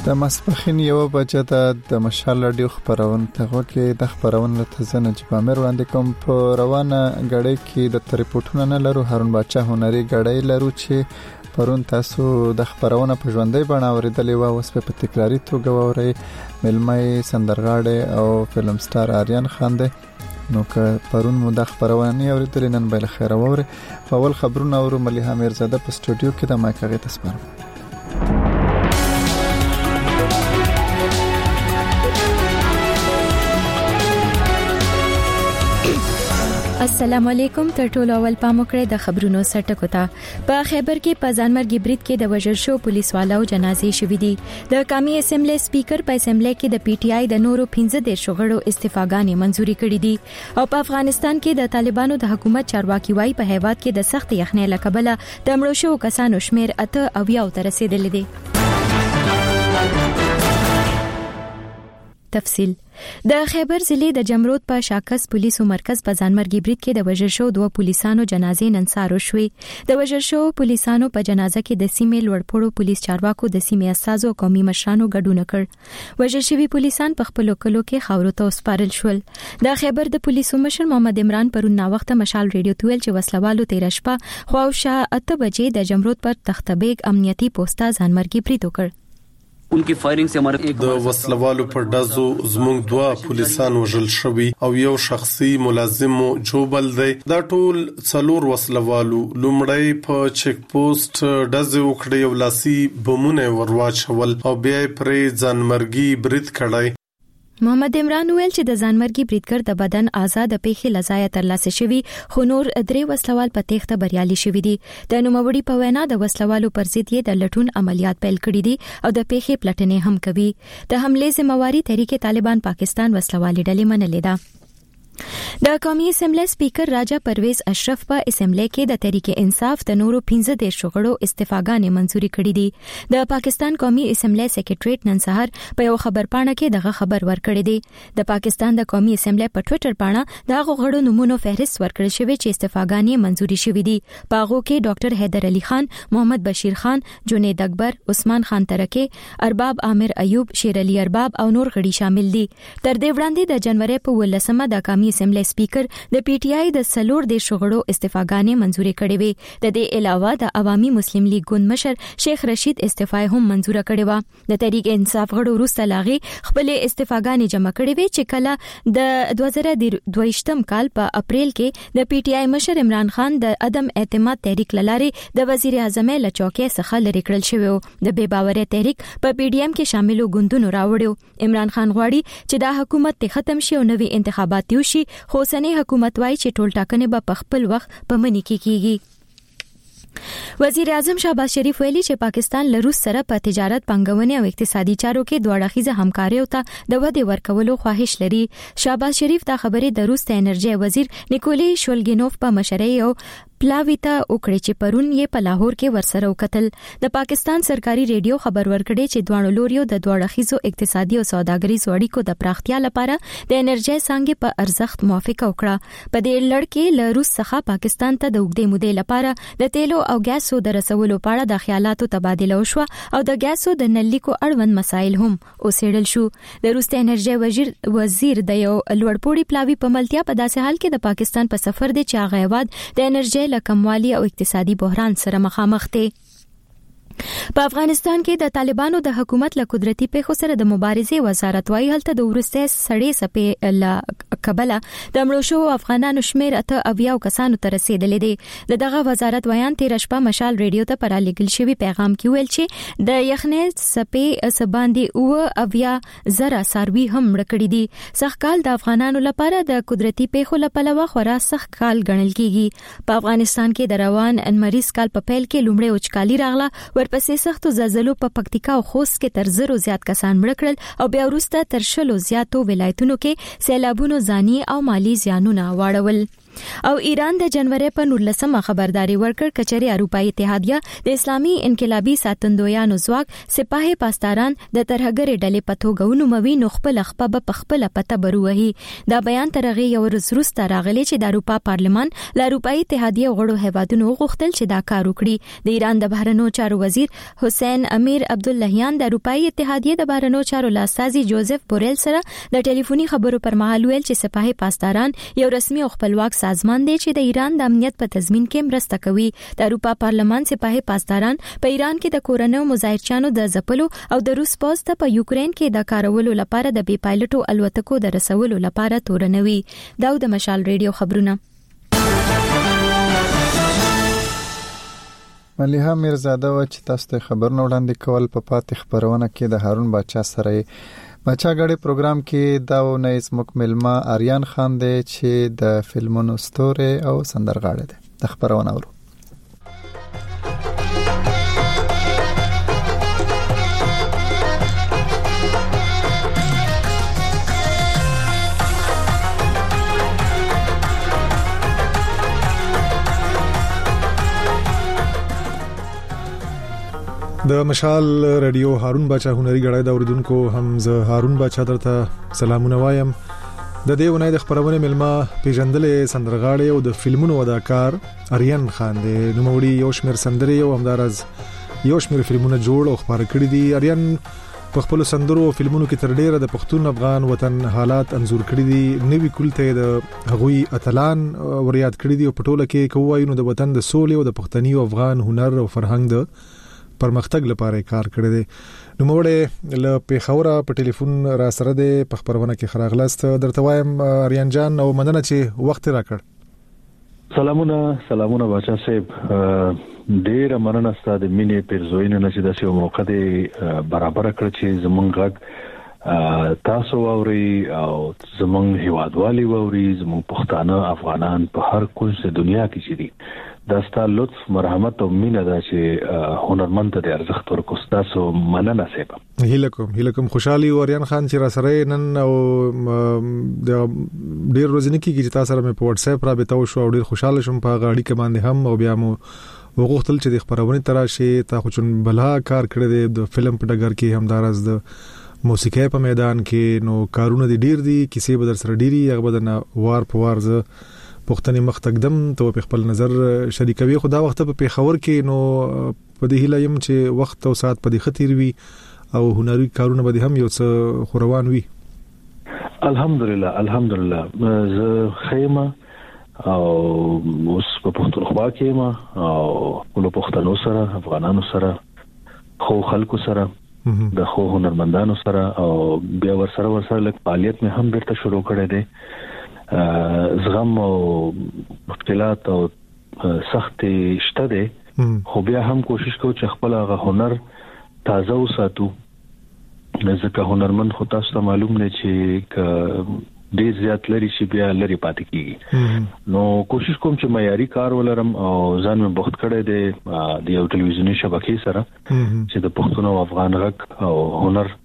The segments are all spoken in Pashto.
د ماسپخین یو بجه د مشال رادیو خبرونه ته کې د خبرونه تزنه جبامر وړاندې کوم په روانه غړې کې د ریپورتونو نه لرو هارون بچا هنري غړې لرو چې پرون تاسو د خبرونه په ژوندۍ بڼه اوریدلې و اوس په تکراری توګه ووري ملمای سندرغاړي او فلم سټار آریان خان دی نو که پرون مو د خبرونه اوریدلې نن به خیر ووري اول خبرونه اورو مليحه میرزاده په سټوډیو کې د ماکاغه تسپارم السلام علیکم تر ټولو اول پام وکړئ د خبرونو سرټکو ته په خیبر کې په ځانمرګي برید کې د وژل شو پولیس والو جنازې شوې دي د قومي اسمبلی سپیکر په اسمبلی کې د پی ټی آی د نورو 15 شغړو استعفاګانې منزوري کړې دي او په افغانستان کې د طالبانو د حکومت چارواکي وايي په هیواد کې د سخت یخنۍ لکبله د مړو شو کسانو شمیر 8 ته رسیدلی دی تفصیل د خیبر ضلع د جمرود په شاکس پولیسو مرکز په ځانمرګي برید کې د وژل شو دوه پولیسانو جنازې نن سهار وشوې د وژل شو پولیسانو په جنازه کې د سیمې لوړپوړو پولیس چارواکو د سیمې اساسو قومي مشرانو ګډون کړ وژل شوی پولیسان په خپل کلو کې خاورو ته وسپارل شول د خیبر د پولیسو مشر محمد عمران پرون نا وخت مشال ریډیو ته ویل چې وسلوالو 13 شپه خواوشا 8 بجې د جمرود پر تختبیگ امنیتي پوسټه ځانمرګي برید وکړ उनकी फायरिंग से हमारे د وسلوالو پر دازو زمونږ دوه پولیسان وژل شوي او یو شخصي ملازم جوبل دی دا ټول څلور وسلوالو لومړی په چیک پوسټ دازو وکړي او لاسي بمونه ورواچول او بیا پرې ځانمرګي برید کړای محمد عمران ویل چې د ځانمرګي بریدګر د بدن آزاد پیخي لزایا ترلاسه شوی خو نور درې وسلوال په تخته بریالي شوی دي د نوموړي په وینا د وسلوالو پر ضد یې د لټون عملیات پیل کړي دي او د پیخي پلټنې هم کوي د حمله ذمہواری تحریک طالبان پاکستان وسلوالي ډلې منلې ده د قومي اسمبلی سپیکر راجا پرویز اشرف په اسمبلی کې د تحریک انصاف د نورو 15 شغړو استعفاګانې منزوري کړې دي د پاکستان قومي اسمبلی سیکریټریټ نن سهار په یو خبرپاڼه کې دغه خبر ورکړی دی د پاکستان د قومي اسمبلی په ټوئیټر باندې دغه غړو نمونه فهرست ورکړل شوی چې استعفاګانې منزوري شوې دي په هغه کې ډاکټر حیدر علي خان محمد بشیر خان جنید اکبر عثمان خان ترکه ارباب عامر ایوب شیر علي ارباب او نور غړي شامل دي تر دې وړاندې د جنوري په 18مه د قومي اسمبلی سپیکر د پی ټی آی د سلور د شغړو استعفاګانې منزوري کړې وې د دې علاوه د عوامي مسلم لیگ ګوند مشر شیخ رشید استعفا هم منزور کړې و د تحریک انصاف غړو وروسته لاغي خپل استعفاګانې جمع کړې وې چې کله د 2022م کال په اپریل کې د پی ټی آی مشر عمران خان د عدم اعتماد تحریک لاره د وزیر اعظم له چوکۍ څخه لری کړل شوی د بے باورۍ تحریک په پی ډی ایم کې شاملو ګوندونو راوړو عمران خان غواړي چې دا حکومت ختم شي او نوي انتخابات وشي خو اوسنۍ حکومت وايي چې ټول ټاکنې به په خپل وخت په منی کې کیږي وزیر اعظم شهباز شریف ویلي چې پاکستان له روس سره په تجارت پنګونې او اقتصادي چارو کې دوه اړخیزه همکاري او ته د ودې ورکولو خواهش لري شهباز شریف دا خبرې د روس ته انرژي وزیر نیکولای شولګینوف په مشرۍ او پلاوی ته وکړي چې پرون یې په لاهور کې ورسره وکتل د پاکستان سرکاري ریډیو خبر ورکړي چې دوه لوریو د دوه اړخیزو اقتصادي او سوداګریزو اړیکو د پراختیا لپاره د انرژي څنګه په ارزښت موافقه وکړه په دې لړ کې له روس څخه پاکستان ته د وګړي مودې لپاره د تیلو او ګاسو د رسولو په اړه د خیالاتو تبادله وشو او د ګاسو د نلیکو اړوند مسایل هم اوسېدل شو د روس انرژي وزیر د یو لوړپوړي پلاوی په ملتیا په داسې حال کې د پاکستان په سفر دی چې هغه هیواد د انرژي کموالی او اقتصادي بحران سره مخامخ دي په افغانستان کې د طالبانو د حکومت له قدرتي پیښو سره د مبارزې وزارت وايي هلته د ورسته سړې سپې ل قبله د مړو شو افغانانو شمیر 8 کسانو ته رسیدلې دي دغه وزارت ویان 13 شپه مشال ریډیو ته پرالېګل شوی پیغام کې ویل چې د یخنۍ سپې سباندې او اویا زره ساروي هم مړکړي دي سخکال د افغانانو لپاره د قدرتي پیښو لپاره خورا سخت کال ګڼل کیږي په افغانستان کې د روان انمریز کال په پیل کې لومړی وچکالي راغله ورپسې سختو زلزلو په پکتیکا او خوست کې تر 0 زیات کسان مړ کړل او بیا وروسته تر 10 زیاتو ولایتونو کې سیلابونو ځاني او مالی زیانونه واړول او ایران د جنوري په 19 خبرداري ورکړ کچري اروپאי اتحادیه د اسلامي انقلابي ساتندویانو ځواک سپاه پاسداران د ترهګر ډلې په توګه ونوموي نو خپل خپل په خپل پته بروهي دا بیان ترغه یو ورسروسته راغلی چې د اروپا پارلمان له اروپאי اتحادیه غړو هیوادونو غوښتل چې دا کار وکړي د ایران د بهرنیو چارو وزیر حسین امیر عبداللهیان د اروپאי اتحادیه د بهرنیو چارو لاسازي جوزف بوریل سره د ټلیفوني خبرو پر مهال ویل چې سپاه پاسداران یو رسمي او خپلواک سازمان دی چې د ایران د امنیت په تضمین کې مرسته کوي د اروپا پارلمان سپاه پاسداران په ایران کې د کورنیو مظاهرچیانو د ځپلو او د روس پوځ ته په یوکرين کې د کارولو لپاره د بي پایلټو الوتکو د رسولو لپاره تورنوي دا د مشال ریډیو خبرونه مليحه میرزاده و چې تاسو ته خبرونه وړاندې کول په پاتې خبرونه کې د هارون باچا سره بچا غړي پروګرام کې دا و نه اسمک ملما آریان خان دی چې د فلمونو ستوره او سندرغاړی دی د خبرونه اورو د مشال رادیو هارون باچا هنري غړای د اوریدونکو هم زه هارون باچا درته سلامونه وایم د دې ونې د خبرونه ملما پیژندلې سندرغاړي او د فلمونو اداکار آریان خان دی نو موري یو شمیر سندري او همدارز یو شمیر فلمونه جوړ او خبر کړی دي آریان په خپل سندرو او فلمونو کې تر ډیره د پښتون افغان وطن حالات انزور کړی دي نوې کولته د هغوی اتلان ورياد کړی دي او پټوله کې کوی نو د وطن د سولې او د پښتني او افغان هنر او فرهنګ د پرمختګ لپاره کار کړی دی نو موږ له پیښور په ټلیفون را سره دی په خبرونه کې خراغلاست درته وایم آریان جان او مننه چې وخت راکړ سلامونه بچا صاحب ډیر مننه ستاسو مینې پیرزوینه چې داسې یو موقع دی برابر کړ چې زمونږ غږ تاسو اوري او زمونږ هیوادوالي اوري زمونږ پښتانه افغانان په هر کونج د دنیا کې چې دي دا ستاسو لطف مرحمت او مینه دا چې هنرمند ته ارزښت ورکو تاسو مننه صاحب هیله کوم خوشحالي آریان خان چې را سره نن او د ډیر ورځې کې چې تاسو سره په واتس اپ رابطه وشو او ډیر خوشاله شوم په غاړي کې باندې هم او بیا مو وغوښتل چې د خبرونه تراشي تا خو چون بلا کار کړی دی د فلم په ډګر کې همدارز د موسیقي په میدان کې نو کارونه دي ډیر دي کیسې بدر سره ډیری هغه بدن وار په وار ز پښتني مخ تقدم ته په خپل نظر شریکوي خدا وخت په پیښور کې نو په دې هیله يم چې وخت او ساعت په دې خطر وي او هنري کارونه به هم یو څه خوروان وي الحمدلله زه خیمه او اوس په پښتونخوا کې ما او له پښتنو سره افغانانو سره خو خلکو سره د خو هنرمندانو سره او بیا ورسره لږ فعالیت مې هم بیرته شروع کړی دی زغم او مشکلات او سخت شته دي خو بیا هم کوشش کوو چې خپل هغه هنر تازه وساتو ځکه هنرمند خو تاسو ته معلوم نه چې ډیر زیات لري چې بیا لري پاتې کیږي نو کوشش کوم چې معیاري کار ولرم او ځان مې بوخت کړی دی د یو ټلویزیونی شبکې سره چې د پښتون او افغان غږ او هنر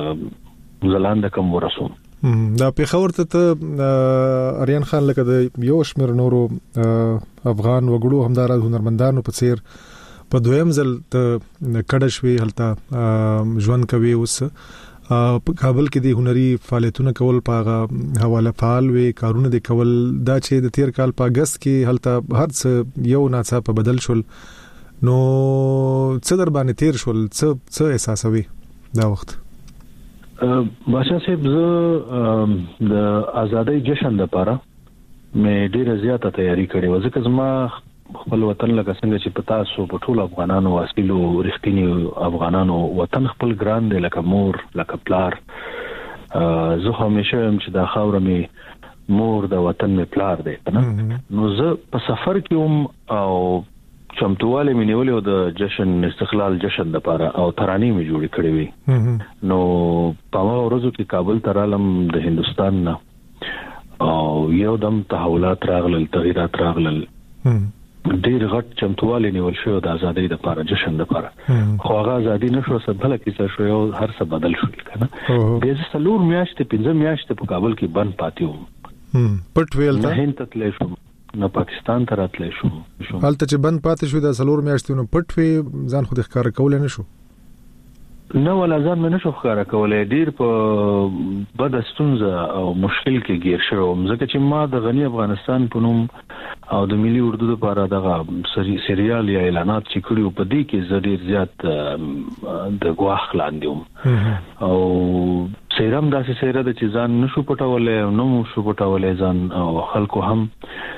ځلاند کوم ورسوم دا پیښور ته آریان خان لکه د یو شمیر نورو افغان وګړو همدارز هنرمندانو په څیر په دویم ځل ته کډه شوی هلته ژوند کوي اوس په کابل کې د هنري فعالیتونو کول په حواله فعال وي کارونه د کول دا چې د تیر کال په اگست کې هلته هر څه یو ناڅاپه بدل شول نو څه در باندې تیر شول څه احساسوي دا وخت باشا صاحب زه د آزادۍ جشن لپاره مې ډیره زیاته تیاری کړې و ځکه زما خپل وطن لکه څنګه چې پتا سو په ټول افغانانو واسلو رښتینی افغانانو وطن خپل ګران دی لکه مور لکه پلار زه همیشه هم چې دا خاور مې مور د وطن مې پلار دی نه نو زه په سفر کې هم او چمتواله مې نیولې او د جشن استقلال جشن لپاره او ترانې مې جوړې کړې وي نو په ورځو کې کابل ته رالم د هندستان نه او یو دم تحولات راغلل تغیرات راغلل ډېر غټ چمتواله نیول شو د ازادۍ لپاره جشن لپاره خو هغه ازادي نشو سبله کیسه شو یو هر څه بدل شو کنه به زه څلور میاشتې 15 میاشتې په کابل کې بند پاتې وم پټ ویل ته هند ته تللی شم نه پاکستان ته راتلی شو حالت چې بند پاتې شو د سلور میاشتونو پټ وی ځان خو د ښکار کول نه شو نو ولا ځان مې نشو ښکارا کولای ډیر په بد ستونزه او مشکل کې گیر شوم ځکه چې ما د غنی افغانستان په نوم او د ملي اردو لپاره دغه سریال یا اعلانات چې کړیو په دې کې زړه زیات د غواخ لاندې او سیرم داسې سیره د چې ځان نشو پټولای نو شو پټولای ځان او خلکو هم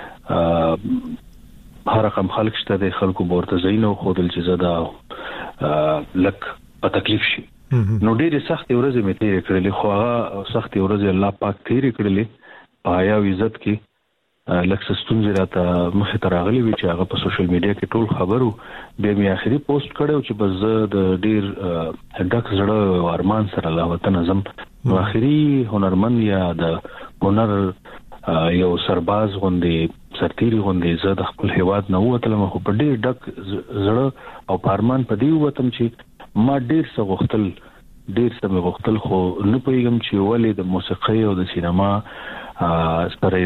هر رقم خلک شته د خلکو ورته زینو خودل چې زدا لک په تکلیف شي نو ډېرې سختې ورځې مې تیرې کړلې خو هغه سختې ورځې الله پاک تیرې کړلې په حیا او عزت کې لکه ستونزې راته مخې ته راغلي وي چې هغه په سوشل میډیا کې ټول خبرو بیا مې آخري پوسټ کړو چې بس زه د ډېر ډک زړه او ارمان سره لا وطن اعظم نو آخري هنرمند یا د هنر یو سرباز غوندې سرتيري غوندې زه د خپل هیواد نه وتلم خو په ډېر ډک زړه او پارمان په دی وتم چې ما ډیر څه غوښتل خو نه پېږم چې ولې د موسیقۍ او د سینما سره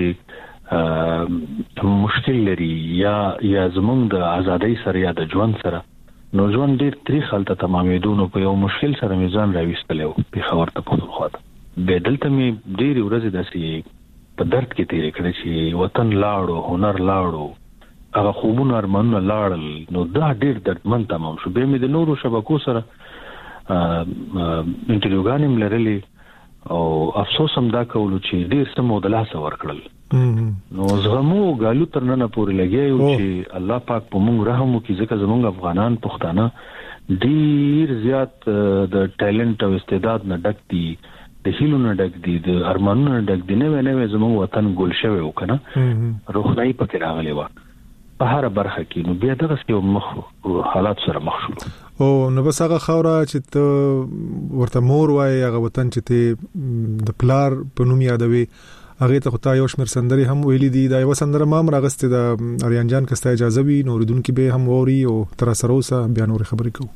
داسې مشکل لري یا زمونږ د ازادۍ سره یا د ژوند سره نو ژوند ډیر تریخ حالت تمامېدو نو په یو مشکل سره میزان راويستلو په خبر ته په خواته به دلته می ډیر ورځې داسې په درد کې تیرې کړې چې وطن لاړو هنر لاړو هغه خوبونه ارمانونه لاړل نو دا ډیر دردمن تمام شو به مې د نورو شبکو سره انټروګانم لرلې او افسوس هم دا کولو چې ډیر سمو د لاس ورکړل نو زغمو غالو ترنه پورې لګیو چې الله پاک په موږ رحم وکړي ځکه زموږ افغانان پښتانه ډیر زیات د ټیلنټ او استعداد نه ډک دي د هیلو نه ډک دي د ارمانونو نه ډک دي نه زموږ وطن ګل شوی وکنه روخناي پکې راغلی و په هر برخه کې نو بیا دغه یو مخ حالات سره مخ شو او نو بس هغه خاوره چې ته ورته مور وای هغه وطن چې ته د پلار په نوم یادوي هغه ته خدای یو شمیر سندري هم ویلي دي دا یو سندره ما مرغسته د اریان جان کسته اجازه وي نو ردونکو به هم ووري او تر سره اوسه بیا نور خبرې کوو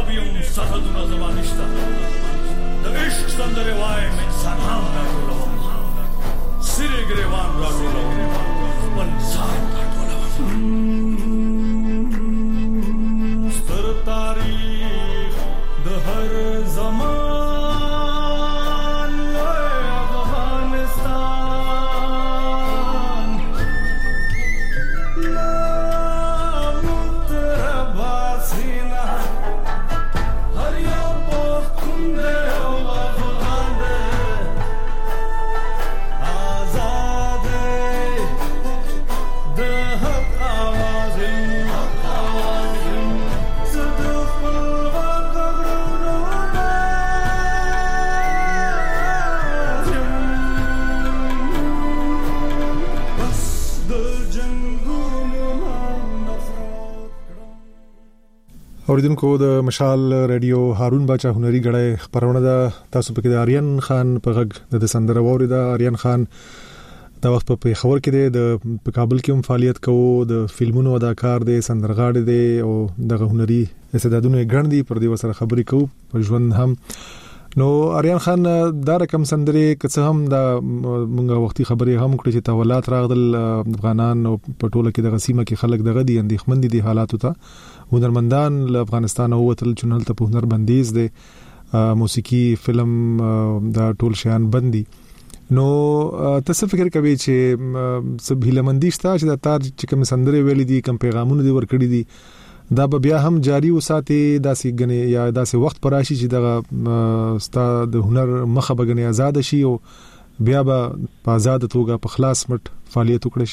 سرحدونه زما نشته د عشق سندره وایم انسانان راټولوم اوریدونکو د مشال رادیو هارون باچا هنري غړې خبرونه ده تاسو پکې د آریان خان په غږ د سندره ووري د آریان خان دا وخت په خبر کې د کابل کې هم فعالیت کوو د فلمونو اداکار دی سندرغاړي دی او د هنري استعدادونه ګڼدي پر دې وسره خبرې کوو په ژوند هم نو آریان خان دا رقم سندري که څه هم دا مونږه وختي خبرې هم کړې چې تحولات راغلل افغانان او په ټوله کې د غسیمه کې خلک دغه دي اندېښمن دي حالاتو ته هنرمندان له افغانستان او وتل چنل ته په هنر بندیز دي موسیقي فلم دا ټول شیان بندي نو تاسو فکر کوئ چې سب هیلمندي شته چې دا تار چې کوم سندري ویلي دي کوم پیغامونه دي ورکړي دي دا به بیا هم جاری وساتي داسې غني یا داسې وخت پراشي چې دغه ستا د هنر مخه بغني آزاد شي او بیا به په آزاد توګه په خلاص مټ فعالیت وکړي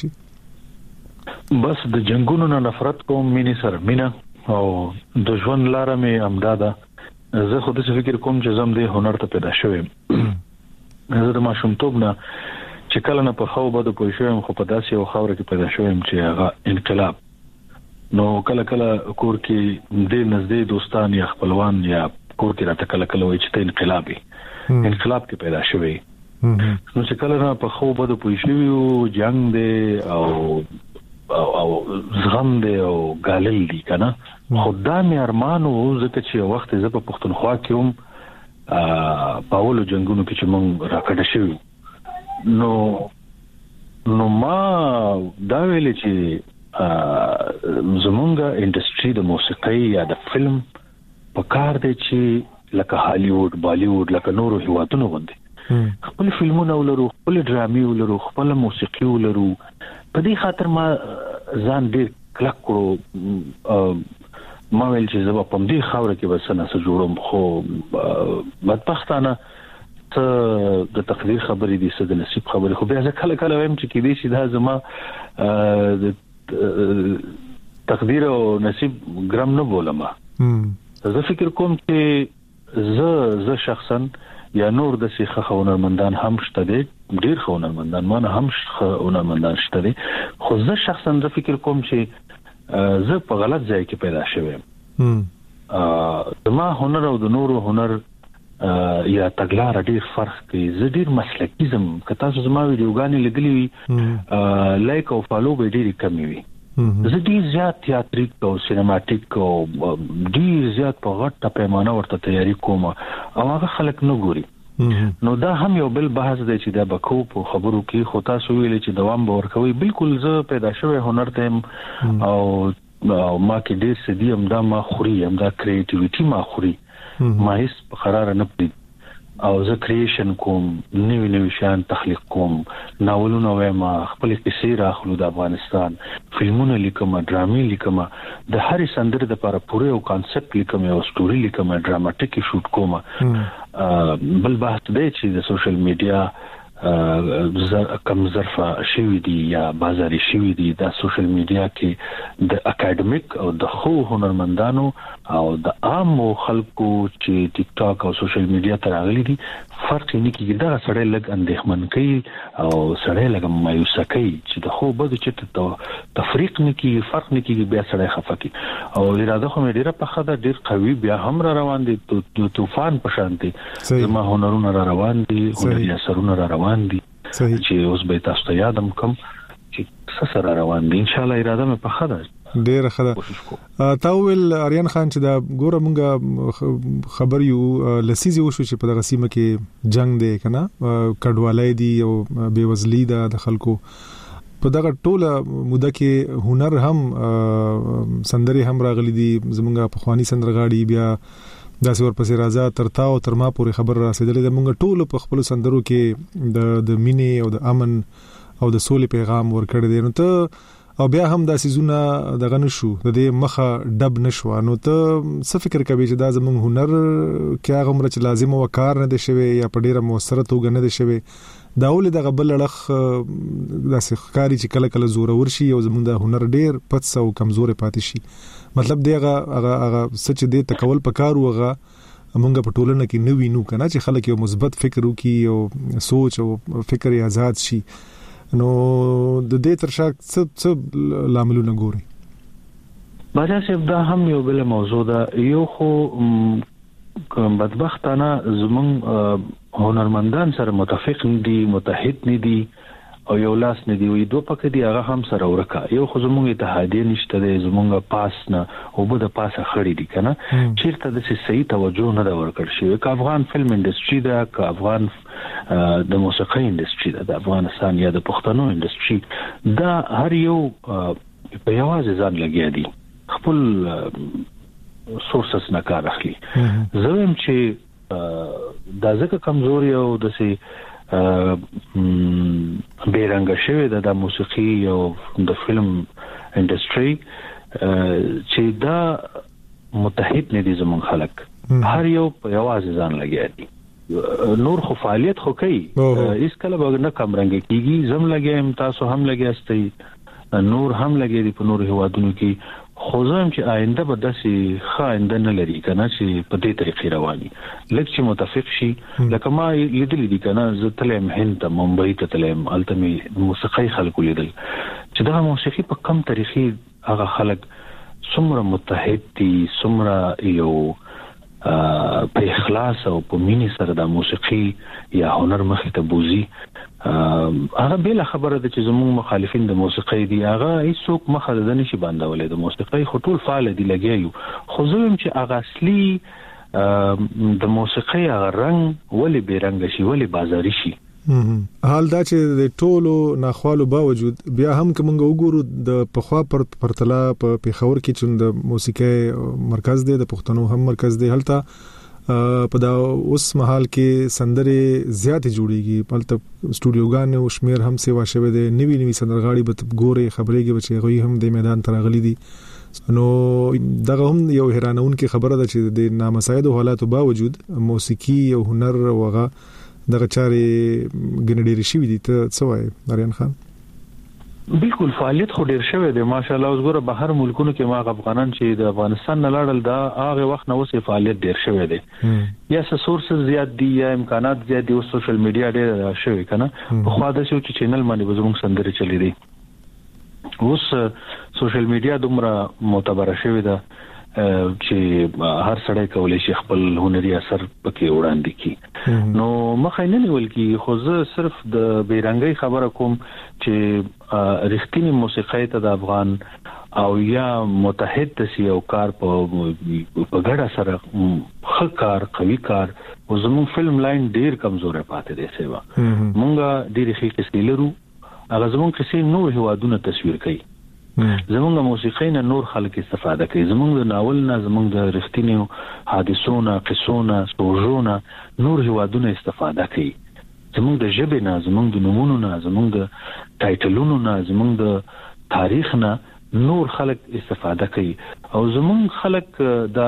شي بس د جنگونو نه نفرت کوم مینه سره مینا او د ژوند لار مې امداده زه خود څه فکر کوم چې زم د هنر ته پیدا شوم زه د ماشومتوب نه چې کله نه په خو بده پوه شوم خو په داسې یو خاور کې پیدا شوم چې هغه انقلاب نو کله کله کور کې د نزدې دوستان یا خپلوان یا کور کې راته کله کله وایي چې ته انقلاب کې پیدا شوی نو چې کله نه په خو بده پوه شوم جنگ دی او زغم دی او غالل دی کنه خدای مې ارمانو زکه چې وخت زه په پښتونخوا کې هم پاولو جنگونو کې چې مونږ راکړه شو نو ما دا ویل چې زمونږه انډستری د موسیقي یا د فلم په کار دی چې لکه هالیوډ بالیوډ لکه نورو هیوادونو باندې خپل فلمونه ولرو خپل ډرامي ولرو خپل موسیقي ولرو په دې خاطر ما ځان ډیر کلک کړو ما ویل چې زه په دې خاور کې وسنه سره جوړم خو بدبختانه ته د تقدیر خبرې دي څه د نصیب خبرې خو بیا ځکه کله کله وایم چې کې دې شي دا زما تقدیر او نصیب ګرام نه بولم زه فکر کوم چې زه شخصا یا نور د سیخه هنرمندان هم شته دي ډیر هنرمندان ما نه هم هنرمندان شته دي خو زه شخصا زه فکر کوم چې زه په غلط ځای کې پیدا شوم زما هنر او د نورو هنر یا تګلار ډیر فرق کوي زه ډیر مسلکي زم که تاسو زما ویډیوګانې لیدلې لایک او فالو به ډیر کم وي زه ډیر زیات تیاتریک او سینماټیک او ډیر زیات په غټه پیمانه ورته تیاری کوم او هغه خلک نه ګوري نو دا هم یو بل بحث دی چې دا بکو په خبرو کې خو تاسو ویل چې دوام به ورکوي بالکل زه پیدا شوی هنر ته او ما کې ډیر سدي هم دا ما خوري هم دا کریټیویټي ما خوري ما هیڅ قرار نه پدې او زه کریشن کوم نوې شان تخلیق کوم ناولونه وایم خپل کیسې راخلو د افغانستان فلمونه لیکم ډرامې لیکم د هرې سندرې لپاره پوره یو کانسپټ لیکم یو سټوري لیکم ډراماټیک شوټ کوم بل بحث دی چې د سوشل میډیا کم ظرفه شوی دی یا بازاري شوی دی د سوشل میډیا کې د اکیډمیک او د خو هنرمندانو او د عام خلکو چې ټیک ټاک او سوشل میډیا ته راغلي دي فرق نه کیږي دا سړی لګ اندېښمن کوي او سړی لګ مایوس کوي چې د خو بده چې تفریق نه کیږي فرق نه کیږي بیا سړی خفه کوي او اراده خو مې ډیره په خاطر ډیر قوي بیا هم را روان دي طوفان په شان دي زما هنرونه را روان دي هنري اثرونه را روان دي چې اوس به تاسو ته یادم کوم چې څه سره روان دي ان شاء الله اراده مې په خاطر ډیر خدا تاول آریان خان چې دا ګوره مونږه خبر یو لسیزي وشو چې په دغه سیمه کې جنگ دی کنه کډوالای دی او بیوزلی دا د خلکو په دغه ټوله موده کې هنر هم سندري هم راغلي دي زمونږه په خواني سندرغاړي بیا داسې ورپسې راځه ترتا او ترما پورې خبر راسېدلې د مونږ ټوله په خپل سندرو کې د مینې او د امن او د سولې پیغام ورکړی دی نو ته او بیا هم د سيزونه دغه نشو د دې مخه ډب نشو نو ته څه فکر کوي چې دا زموږ هنر کې هغه مرچ لازم او کار نه دي شوی یا په ډیره موثره توګه نه دي شوی دا ول دغه بل لړخ د سخکاری چې کله کله زوره ورشي او زموږ د هنر ډیر پڅ او کمزور پاتې شي مطلب دغه سچ دې تکول پکار وغه مونږ په ټولنه کې نوې نو کنه چې خلک یو مثبت فکر وکي او سوچ او فکر آزاد شي نو د دې ترشا څه لاملونه ګوري باچا صاحب دا هم یو بل موضوع ده. یو خو بدبختانه زمون هنرمندان سره متفق ندي، متحد ندي او یو لاس ندي وي دوه پکې دي هغه هم سره ورکا. یو خو زمونږ اتحادیه نشته ده، زمونږ پاس نه او بده پاسه خړې دي کنه چیرته د صحیح توجه نه دا ورکړ شي. که افغان فلم انډستری ده، که افغان د موسیقي انډستری ده، د افغانستان یا د پښتنو انډستری دا هر یو په یوازې ځان لګیا دي، خپل سورسز نه کار اخلي. زویم چې دا ځکه کمزوري او د سي بیرنګ شوی د موسیقي او د فلم انډستری چې دا متحد نه دي زمون خلک، هر یو په یوازې ځان لګیا دي. نور خو فعالیت خو کوي، هیڅ کله به نه کم رنګ کیږي. زم لګیم، تاسو هم لګیاستئ، نور هم لګی دي په نور هوادونو کې. خو زم چې آینده به داسې خاینده نه لري کنه چې په دې طریقې رواني لکه چې متفق شي. لکه ما لیدل دي کنه، زه تلم هند ته، ممبئی ته تلم، التمي موسیقي خلکو لیدل چې دا موسیقي په کم طریقې هغه خلک څومره متحد دي، څومره یو په اخلاص او په مینې سره د موسیقي یا هنر مخې ته بوزي. هغه بل خبره ده چې زموږ مخالفین د موسیقي دي، هغه هیڅوک مخه ده نشي باندولې. د موسیقي خطول فعال دي لګیو، خو زویم چې هغه اصلي د موسیقي هغه رنگ ولی بیرنګ شي، ولی بازاري شي. حال دا چې د ټولو ناخوالو باوجود بیا هم کومګ وګورو د پخوا پرتلا په پیښور کې چې د موسیقي مرکز دی، د پښتنو هم مرکز دی، هلته په دا اوس مهال کې سندرې زیاتې جوړیږي، هلته سټوډیوګان او شمیر هم سیوا شوه دي، نوی سندرغاړي به ګوري خبرېږي چې غوي هم د میدان ترغلي دي. نو دغه هم یو حیرانون کې خبره ده چې د نامساعدو حالاتو باوجود موسیقي او هنر وغه دغه چاري ګنډېری شي دي. ته څه وایې نریان خان؟ بالکل فعالیت خو ډیر شوی دی ماشاءالله. اوس ګوره بهر ملکونو کې ما افغانان چې د افغانستان نه لاړل، دا هغه وخت نو سه فعالیت ډیر شوی دی، یا سورسز زیات دي یا امکانات زیات دي، او سوشل میډیا ډیر شوی کنه. په خوا د شو چې چینل باندې زموږ سندري چلی دي. اوس سوشل میډیا دومره معتبر شوی ده چې هر سړی کولای شي خپل هنري اثر پکې وړاندې کړي. نو مخه نه نیول کی، خو زه صرف د بیرنګي خبره کوم چې رښتینی موسیقي ته د افغان او یا متحد تسی او کار په ګډه سره خکار قوي کار. او زموږ فلم لاین ډیر کمزور پاتې دی سیوا. مونږه ډیر ښه کیسې لرو، هغه زموږ کیسې نور هوادونه تصویر کوي، زمونږ موسیقي نه نور خلک استفاده کوي، زمونږ د ناول نه، زمونږ د رښتینی حادثونو، قصونو، سوژونو نور هوادونه استفاده کوي، زمونږ د ژبې نه، زمونږ د نومونو نه، زمونږ د ټایټلونو نه، زمونږ د تاریخ نه نور خلک استفاده کوي. او زمونږ خلک د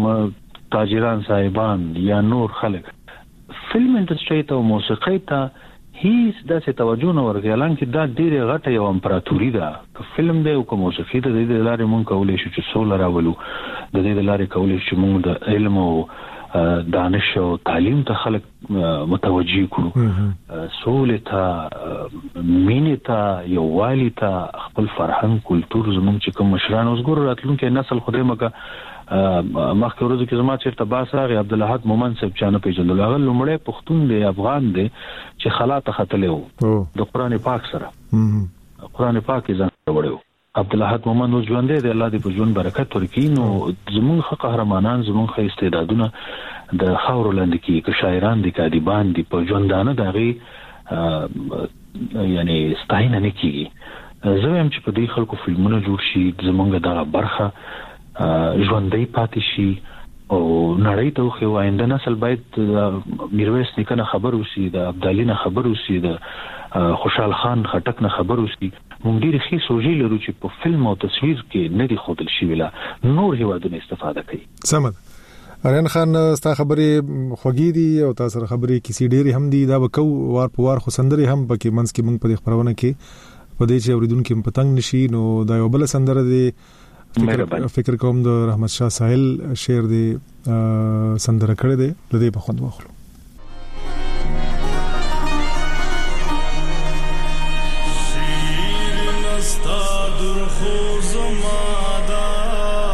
تاجران صاحبان یا نور خلک فلم انډستری ته او موسیقي ته هیڅ داسې توجه نه ورکوي، حالانکه دا ډیره غټه یو امپراتوري ده. که فلم دی او که موسیقي ده، د دې لارې مونږ کولای شو چې سوله راولو، د دې لارې کولای شو چې مونږ د علم او دانش او تعلیم ته خلک متوجي کړو، سولې ته، مینې ته، یووالي ته، خپل فرهنګ کلتور زمونږ چې کوم مشران اوس ګور راتلونکي نسل خدای مکه مخکې ورځو کې زما چیرته باس راغی عبدالحق مومن صاحب چانه پیژندل، هغه لومړی پښتون دی، افغان دی چې خلا ته ختلې وو د قران پاک سره، قران پاک ځان وړو. عبدالحق مومن اوس ژوند دی، الله دې په ژوند برکت ورکړي. نو زموږ قهرمانان، زموږ استعدادونه د خاور لاندې کې، که شاعران دي، کاتبان دي، په ژوندانه دغه یعنی ستاینه نه کیږي. زه هم چې په دې خلکو فلمونه جوړ شي، زمونږ دغه برخه ژوندۍ پاتې شي او نړۍ ته خو آینده نسل باید میرویس نیکه نه خبر وسی، د عبدالي نه خبر وسی، د خوشحال خان خټک نه خبر وسی. موږ ډېر ښه سوژې لرو چې په فلم او تصویر کې نه دی ښودل شوی، لا نور هیوادونه استفاده کوي. سمد اریان خان، ستا خبرې خوږې دي او تاسو خبرې کیسې ډېرې هم دي، دا وکاو وار په وار خو سندرې هم پکې منځ کې موږ په خبرونه کې په دې چې اوریدونکو پتنګ نشي. نو دا یو بل سندره دی، فکر کوم د رحمت شاه ساحل شعر دی سندره کړی دی، لدی په خوند واخلو. شیر نستا در خو زمادا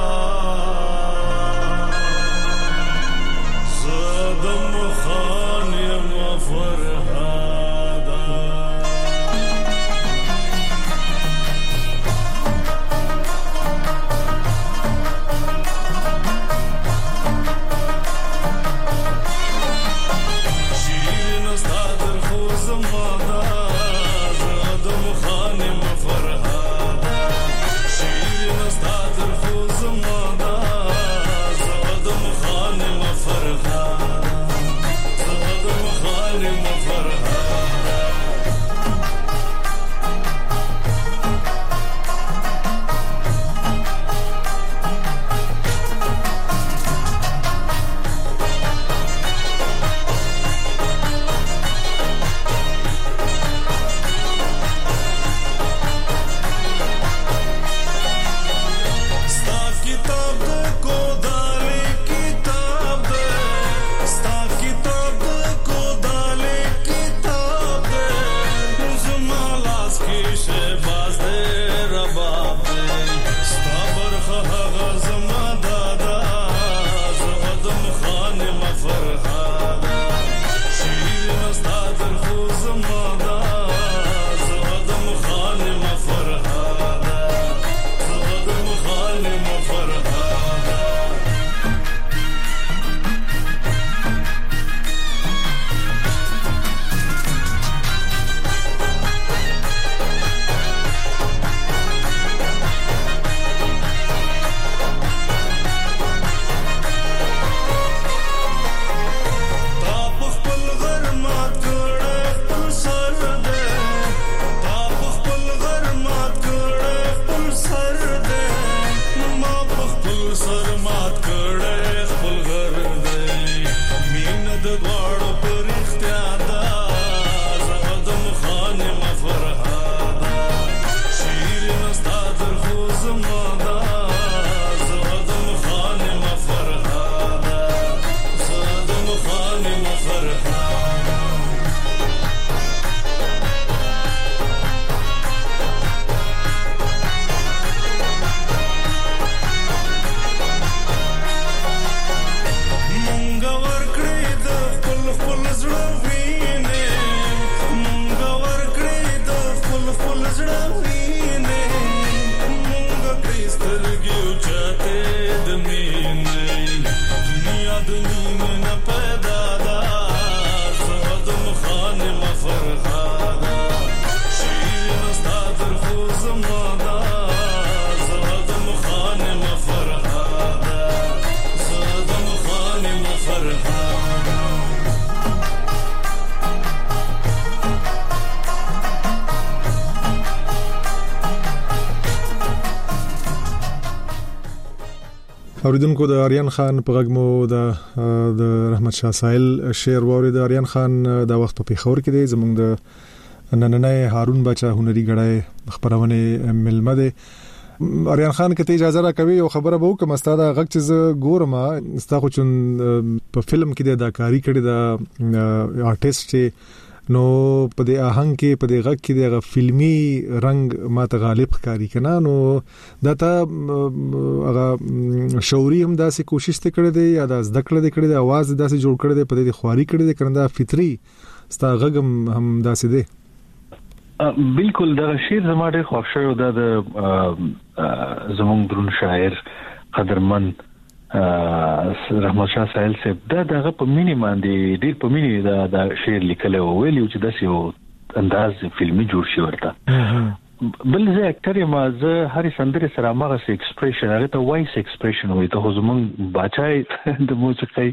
اوریدونکو د آریان خان په غږمو د رحمت شاه ساحل شعر ووري. د آریان خان د وخت په خور کې دی زموږ د نننۍ هارون بچا هنري غړای خبرونه ملمه ده. آریان خان کته اجازه را کوي او خبره به وکم استاد غږ چې ګورم استا خو چون په فلم کې د اداکاری کړي د آرټیست چې نو په دې آهنګ کې په دې غږ کې د فلمي رنگ ماته غالب ښکاری کنه. نو دا ته هغه شعوري هم داسې کوشش کړي دی یا د ذکر کړي دی आवाज داسې جوړ کړي دی په دې خواري کړي دی کنه. دا فطري ستا غږم هم داسې دی. بالکل دا شعر زما ډېر خوښ شو. دا د زموږ درون شاعر قدرمن رحمت شاه ساحل صاحب دغه په مینی باندې ډېر په مینی دا شعر لیکل او ویلو چې داسې یو انداز فلمي جوړ شي ورته. بل زه اکټر ما زه هر سندره سره ماغه سي ایکسپریشن هغه ته وایس ایکسپریشن وي ته زمون بچای د موسیقي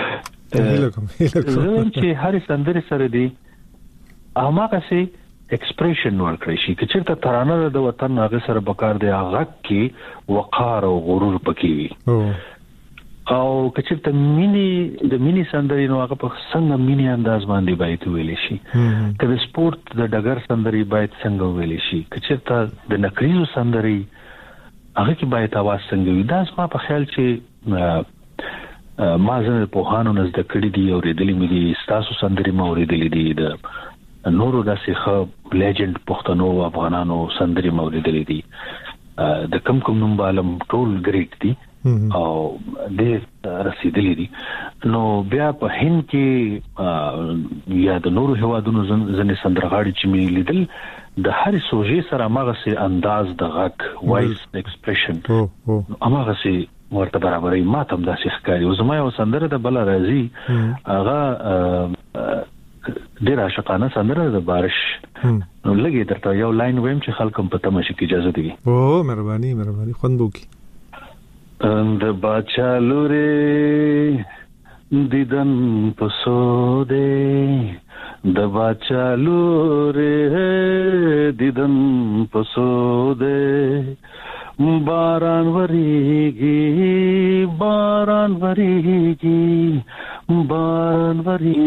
چې هر سندره سره دی هغه سي ایکسپریشن ورکړي شي چې چیرته ترانه د وطن هغه سره بکار دی هغه کې وقار او غرور پکې وي او کچته مینی سندري نو هغه په څنګه مینی انداز باندې باید ویل شي کله سپورت د ډګر سندري باید څنګه ویل شي کچته د نکریزو سندري هغه کې باید आवाज څنګه وي. دا زما په خیال چې ما زه په هانو نزد کړی دی او ریدلې مې دي تاسو سندري ما ورېدلې دي د نورو داسې خو لیجند پښتنو افغانانو سندري ما ورېدلې دي د کم نوم بالم ټول ګریټ دي او ډېر رسیدلې دي. نو بیا په هند کې یا د نورو هوادونو ځنې سندرغاړي چې مې لیدل د هر سوژې سره هغه سي انداز د غږ وایس ایکسپریشن هغه سي ورته برابرې ماته هم داسې ښکاري. او زما یو سندره د بل راځي هغه ډیر عاشقانه سندره د بارش نو لګي درته یو لاین ویم چې خلکو په تماشې کې اجازه دی. او مهرباني خوندو کی د باچا لوري دیدن پسو دے د باچا لوري دیدن پسو دے باران وریږي باران وریږي باران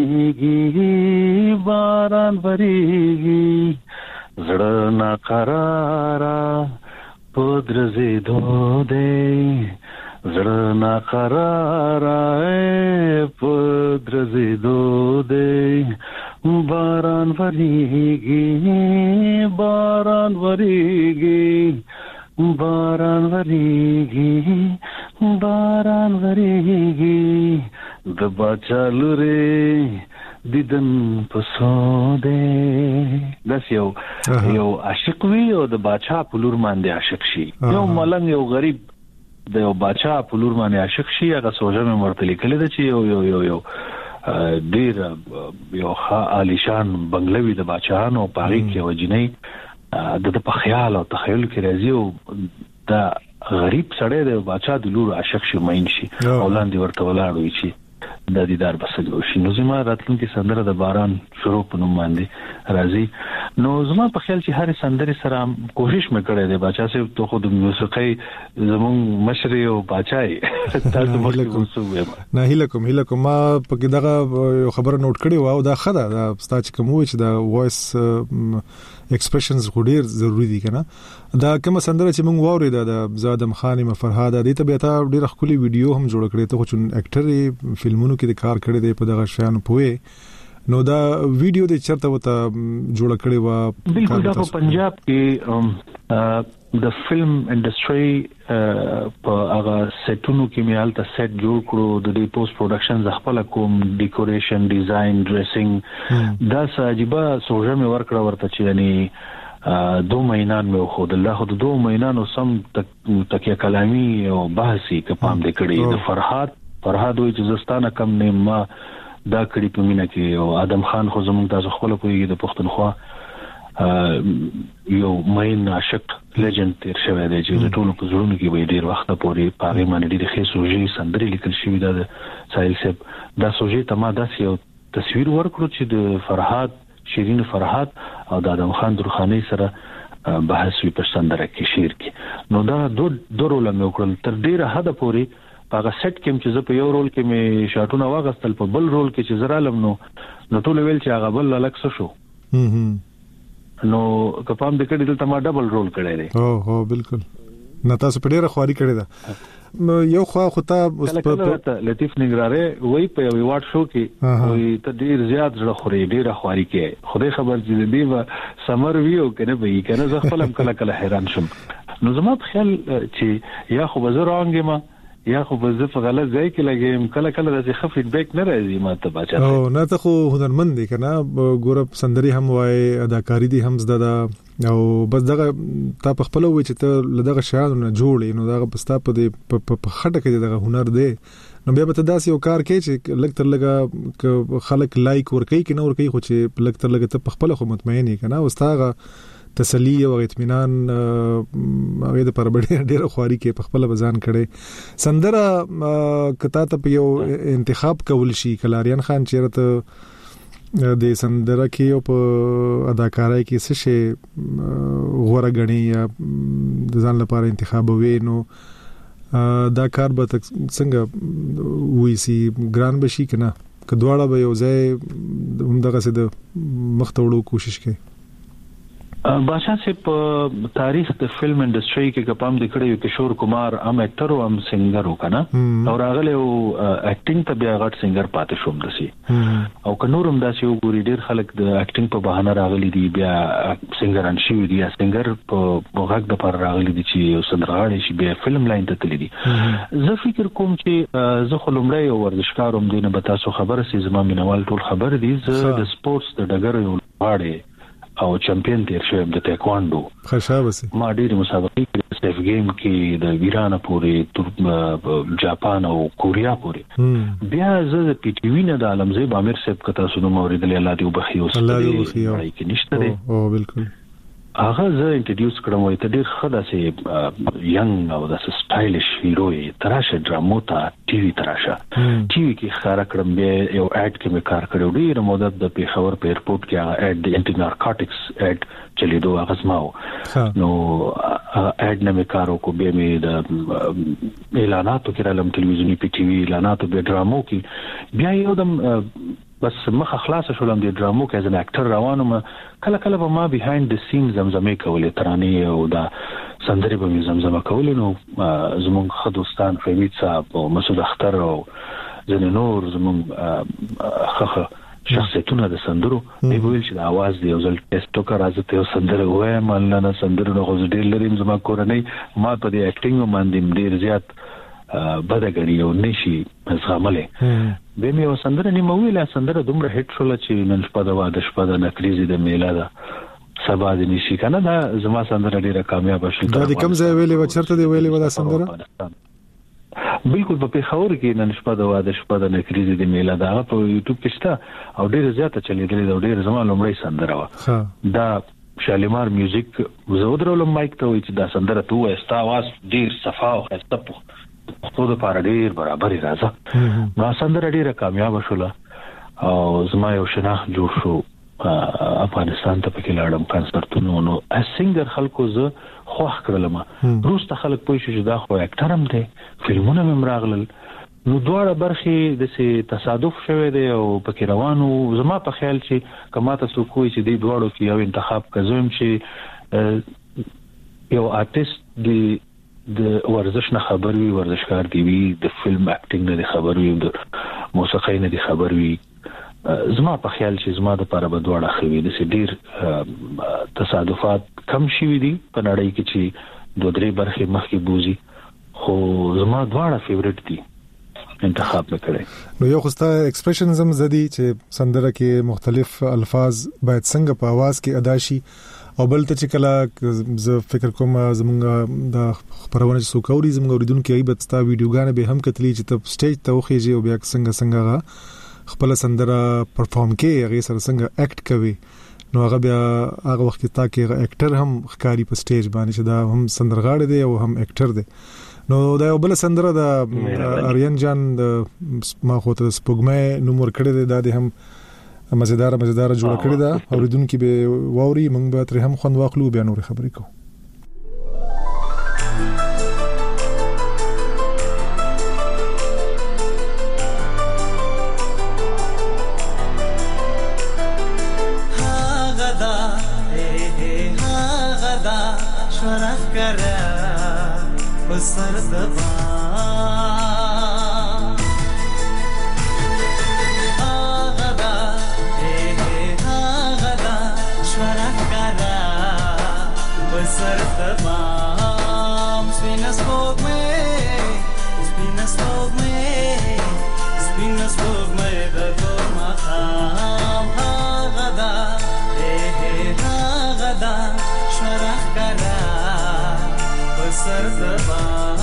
وریږي باران وریږي زړه نا قرارا پدرزي دو دے زړه نا قرارا پدرزي دو دے باران وریږي باران وریږي باران وریږي باران وریږي د باچا لوري دیدن پسو دے. داس یو عاشق وی او د باچا په لور باندې عاشق شي. یو ملنګ یو غریب د یو باچا په لور باندې عاشق شي هغه سوجه مې مرتلی کړي د چې یو ډیر یو عالیشان بنگلوي د باچاانو پاري کې وجنې د په خیال او تخیل کې راځي او دا غریب سړی د باچا د لور عاشق شي مین شي اولاد ورته ولاړوي شي د دیدار بسګو شي. نو زما راتلونکي سندره د باران شروع په نوم باندې راځي. نو زما په خیال چې هر سندره سره کوشش مې کړې ده باچا سره ته خود موسیقي زمون مشري او باچای تاسو مرګ نه هیله کوم ما په کې دغه خبره نوٹ کړې و او دا خده دا ستاسو کوم چې دا وایس ایکسپریشنز غوډیر ضروری دي کنه. دا کوم سندره چې موږ واورید د زادم خانم فرهاد د ته به تا ډیر خولي ویډیو هم جوړ کړی ته خو اکټر فلمونو کې د کار کړی دی په دغه شان پوهه نو دا ویډیو د چرته وته جوړ کړی و. بالکل دا په پنجاب کې د فلم انډستری په هغه سیټونو کې میال ته سیټ جوړ کړو د دې پوسټ پروډکشن خپل کوم ډیکوریشن ډیزاین ډریسینګ دا عجیبه سوژه مې ورکړه ورته چې یعنی 2 مهینان مې خو د الله خو 2 مهینانو سم تکیه کلامی او بحثي کپام دې کړی د فرهاد وی چې زستانه کم نه ما دا کړي په مینا کې او ادم خان خو زمونږ تاسو خپل کوی د پښتونخوا یو مین عاشق لیجند تیر شوی دی چې د ټولو په زړونو کې وي ډیر وخت پورې پاره باندې ډیر ښه سوژې سندري لیکل شوی دا ساحل صاحب دا سوژې ته ما داسې یو تصویر ورکړو چې د فرهاد شیرین فرهاد او د ادم خان درخاني سره بحث وی په سندره کې شعر کې. نو دا دوه رول مې وکړل تر ډیره حد پورې هغه سیټ کې چې زه په یو رول کې مې شاټونه واغستل په بل رول کې چې زرالم نو ټول ویل چې هغه بل الکس شو نو کپام د کډې دلته ما ډبل رول کړی دی او بالکل نه تاسو په ډیره خواري کړی دا یو خو ته اوس په لطیف نګراره وای په یو واټ شو کې وای ته ډیر زیات زړه خوري ډیره خواري کې خدای خبر چې دی و سمر ویو کنه به کنه زه خپل کله حیران شم نو زما په خیال چې یا خو بزر رانګم یا خو به زه په غلط ځای کې لګیم کله د ښه فیډبیک نه راځي ماته بچا او نه ته خو هنرمند دی کنه ګورب سندري هم وای اداکاری دي هم زده او بس دغه تا په خپل وای چې ته لدغه شاعر نه جوړې نو دغه پستا په خټه کې دغه هنر دی نو بیا به تاسو یو کار کوي چې لګ تر لګه خلک لایک ور کوي کنه ور کوي خو چې لګ تر لګه ته په خپل خو مطمئن یې کنه واستغه تسلی او اطمینان هغه د پربړې ډیره خواري کې په خپل بزان کړي سندره کته ته یو انتخاب کول شي کلاریان خان چیرته د سندره کې او په اداکارۍ کې څه شي غوړه غني یا د ځان لپاره انتخاب وینو دا کار به څنګه وې سي ګران بشي کنه کډواړه به یو ځای همدغه څه د مختوړو کوشش کوي بادشاہ سے په تاریخ د فلم انډستری کې کپام د کړي کشور کمار ام اکټر او ام سنگر وکنه او راغله او اکټینګ ته بیا غټ سنگر پاتې شوم دسي او کنورم داسې وګوري ډیر خلک د اکټینګ په بهانه راغلي دي بیا سنگران شي دي سنگر په غږ د پر راغلي دي چې سندرغاړي شي بیا فلم لاین ته تللی دي زه فکر کوم چې زه خلمړی او ورزشکاروم دینه به تاسو خبره سي زما مینوال ټول خبر دي زه د سپورتس د ډګر یو غاړي او چمپیون تیر شوم د تایکواندو خوشاله سي ما ډېر مسابقې کې سیف گیم کې د ایران پورې جاپان او کوریا پورې بیا زه د پی ټی وی نه د عالمزیب عامر صاحب کته سونو موریدل الله دې وبخیو الله کې نشته دی او بالکل هغه زه انټروډوس کړم وای ته ډېر خدا سي ینګ او د سټایلیش هیرو تراشه ډرامو ته ټي وی تراشه ټي وی کې خاره کړم به یو اډ کې مې کار کړو ډېر مدت د پیښور په ایرپورټ کې هغه اډ د انټي نارکوټکس اډ چلیدو هغه سماو نو اډ نه مې کارو کو به مې د اعلاناتو کې رالم ټلویزیونی پی ټی وی اعلاناتو به ډرامو کې بیا یو دم بس مخ خلاص شولم د ډرامو کې از ان اکټر روانم کله به ما بیهایند د سین زمزمه کولې ترانه او دا سندري به زمزمه کولې نو زموږ خدوستان فهمید صاحب او مسعود اختر او ځنې نور زموږ خخه شخصیتونه د سندرو دی ویل چې د आवाज دی او ځل ټیسټ وکړ راځه ته سندره وایم نه سندره نو غوږ ډیر لري زما کورنۍ ما په دې اکټینګ باندې ډیر زیات بدګړی او نشي زغمله به مې وسندره نیمه ویله سندره دومره هټ شول چې نن شپه د واده شپه د نکریزي د میلاده سبا د نشي کنه دا زما سندره ډیره کامیاب شوه دا د کوم ځای ویلې و چرته دی ویلې و دا سندره بالکل په پیښور کې نن شپه د واده شپه د نکریزي د میلاده په یوټیوب کې شته او ډیره زیاته چلیدلې او ډیره زما لومړی سندره و دا شالیمار میوزیک زودرولم مایک ته وي چې دا سندره تو استا आवाज ډیر صفا او خسته خو د پاره ډیر برابر راځه نو سندره ډیره کامیاب شوه او زما یو شناخت جوړ شو افغانستان ته پکې لاړم کنسرتونو نو اس سنگر خلکو زه خوښ کړلم روسته خلک پوه شو چې دا خو اکټر هم دی فلمونه هم راغلل نو دواړه برخې د سي تصادف شوه دی او پکې روانو زما په خیال چې کما تاسو کوی چې د دواړو کې یو انتخاب کوم چې یو آرټیست دی د ورزش نه خبر وي ورزشکار دی وي د فلم اکټینګ نه خبر وي د موسیقۍ نه خبر وي زما په خیال چې زما د لپاره به دواړه خوي د ډیر تصادفات کم شي دي په نړۍ کې چې دوه درې برخې مخکې بوزي خو زما دواړه فیوریټ دي انتخاب وکړي نو یو خوستا ایکسپریشنز هم زدي چې سندره کې مختلف الفاظ باید څنګه په आवाज کې ادا شي او بل ته چې کله ز فکر کوم زمونږ د خبرونه چې سوکوري زمونږ اوریدونکو ایبت ستا ویډیوګانې به هم کتلی چې ته سټیج ته وخیږي او بیا څنګه خپل سندره پرفارم کوي هغه سره څنګه اکټ کوي نو هغه بیا هغه وخت ته کې اکټر هم ښکاری په سټیج باندې چې دا هم سندرغاړی دی او هم اکټر دی نو دا یو بل سندره د اریان جان د ما خو ته سپوږمۍ نومور کړی دی دا د هم مزیدار جوړ کړی دا اوریدونکو به ووري موږ به تر هم خوند واخلو بیا نور خبرې کوو شرخ کرا بسر دبا آغدا آغدا شرخ کرا بسر دبا سپینس بوگ میں دور مقام آغدا آغدا شرخ کرا بسر دبا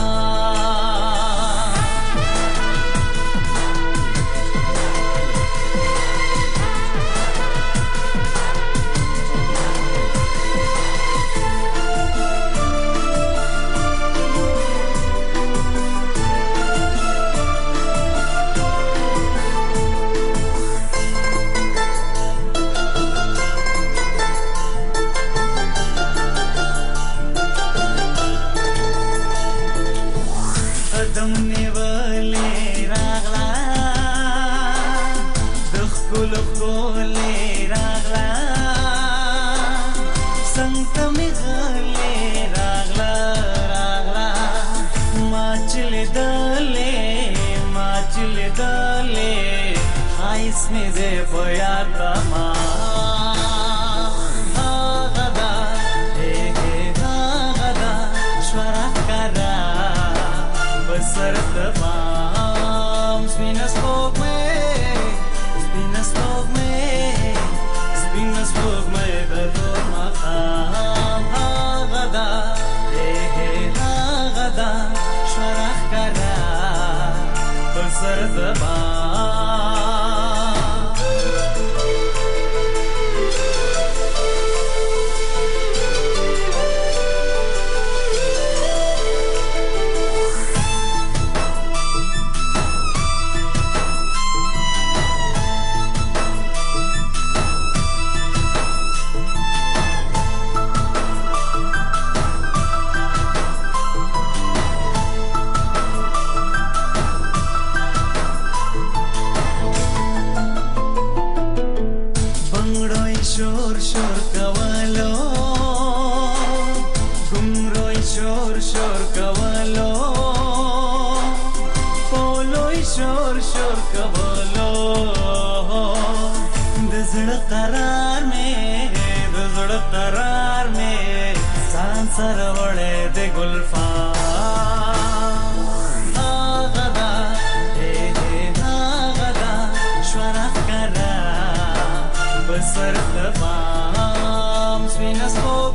इसमें दे पया तमा आगदा आगदा शरख करा बसर तमाम स्पिनस फोक में दो मकाम आगदा आगदा शरख करा बसर तमाम करार में सरवड़े दे गुल्फा आगदा आगदा शरख करा बसर तमाम स्पिनस फोक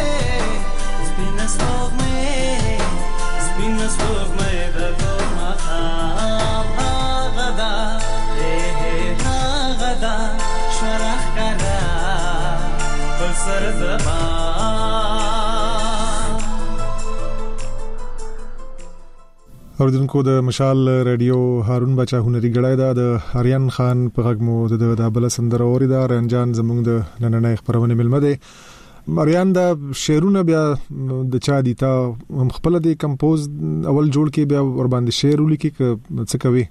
में दो मकाम आगदा आगदा शरख करा बसर तमाम اوردونکو د مشال رادیو هارون بچا هنري غړای د اریان خان په غږمو د بل سندره اوریدا رنجان زمونږ د نننۍ خبرونه ملمه ده اریان دا شعرونه بیا د چا دي تا خپل د کمپوز اول جوړ کې بیا ور باندې شعر ولیکي څه کوي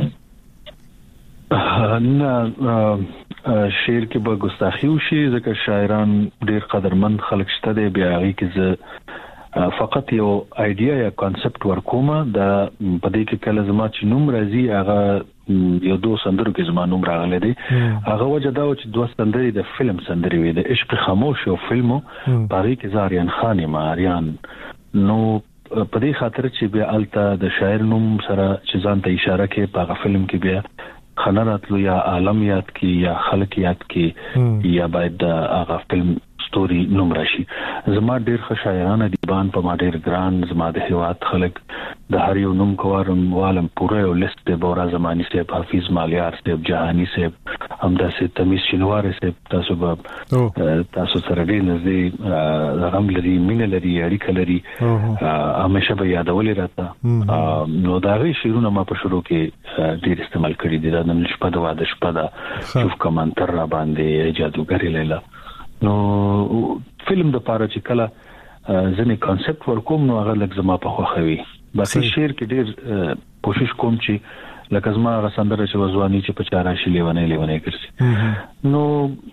نه شعر کې به ګستاخی وشي ځکه شاعران ډیر قدرمند خلک شته دی بیا هغه کې فقط یو ایډیا یا کانسپټ ورکومه دا پدې کې کله زما چې نوم راځي هغه یو دوه سندرو کې زما نوم راغلی دی هغه وجه دا چې دوه سندرې د فلم سندرې وي د عشق خاموش او فلمو پاره کې زاریان خان ماریان نو پدې خاطر چې بیا الته د شاعر نوم سره چې ځان ته اشاره کوي په فلم کې بیا خنراتلو یا عالم یاد کی یا خلق یاد کی یا باید هغه فلم ستوري نوم راشي زما ډیر ښه شاعران ادیبان په ما ډیر ګران زما د هیواد خلک د هر یو نوم کوارم والم پوره یو لیست د بورا زمانی صاحب حافظ مالیار صاحب جهانی صاحب همداسې تمیز شینوار صاحب تاسو سره ډیر نږدې رقم لري مینه لري اړیکه لري همیشه به یادولې راته نو دا غي شیرونه ما په شروع کې ډیر استعمال کړی دي دا نن شپه د واده شپه دا شوف کمنټر را باندې جادوګری لیلا نو فلم د پاره چې کله ځنې کانسپټ ورکوم نو هغه لږ زما په خوښوي بس شعر کې ډیر کوشش کوم چې لکه زما غسندره چې وزوانی چې په چارا شي لیونه ګرځي نو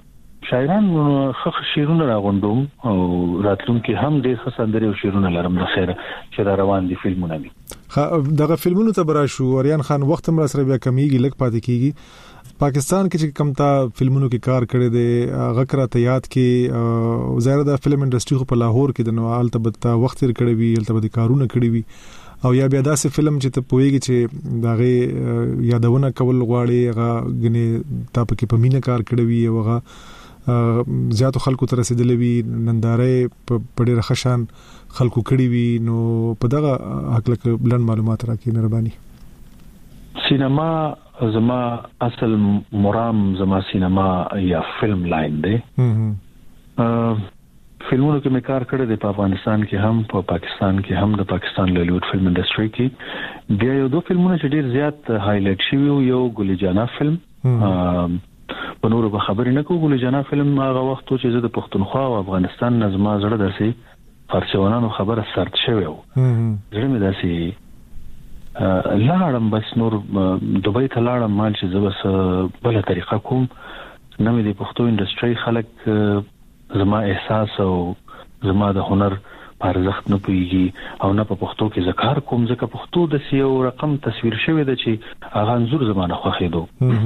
شاعران خخ شیرونه راغونډوم او راتلونکي هم ډېر ښه سندري او شیرونه لرم د خیره چې را روان دي فلمونه دي. دغه فلمونو ته براشو اریان خان وخت هم را سره بیا کمیږي لګ پاتې کیږي. پاکستان کې چې کم تا فلمونو کې کار کړی دی غکره ته یاد کې ظاهر د فلم انډستری خو په لاهور کې د نوال تبته وخت تیر کړی وی البته کارونه کړی وی او یا بیا داسې فلم چې ته پوېږي چې داغه یادونه کول غواړي هغه غني تا په کې په مینه کار کړی وی او هغه زیاتو خلکو ته رسیدلې وی ننداره په ډېر خشان خلکو کړی وی نو په دغه حق لکه بلند معلومات راکې مهرباني. سینما زما اصل مرام زما سینما یا فلم لاین دی. فلمونو کې مې کار کړی دی په افغانستان کې هم په پاکستان کې هم د پاکستان لولیوډ فلم انډستری کې. بیا یو 2 فلمونه چې ډیر زیات هایلایټ شوی یو ګل جانا فلم په نورو به خبرې نه کوم. ګل جانا فلم هغه وخت چې زه د پښتونخوا او افغانستان نظم زړه درسي فارسیوانانو خبره سرت شوی و زړه مې داسي لاړم بس نور دوبۍ ته لاړم مال چې زه بس بل طریقه کوم نه مې د پښتو انډستری خلک زما احساس او زما د هنر په ارزښت نه پوهیږي او نه په پښتو کې ذکر کوم ځکه پښتو د سیو رقم تصویر شوی د چې هغه انزور زمانه خوخېدو.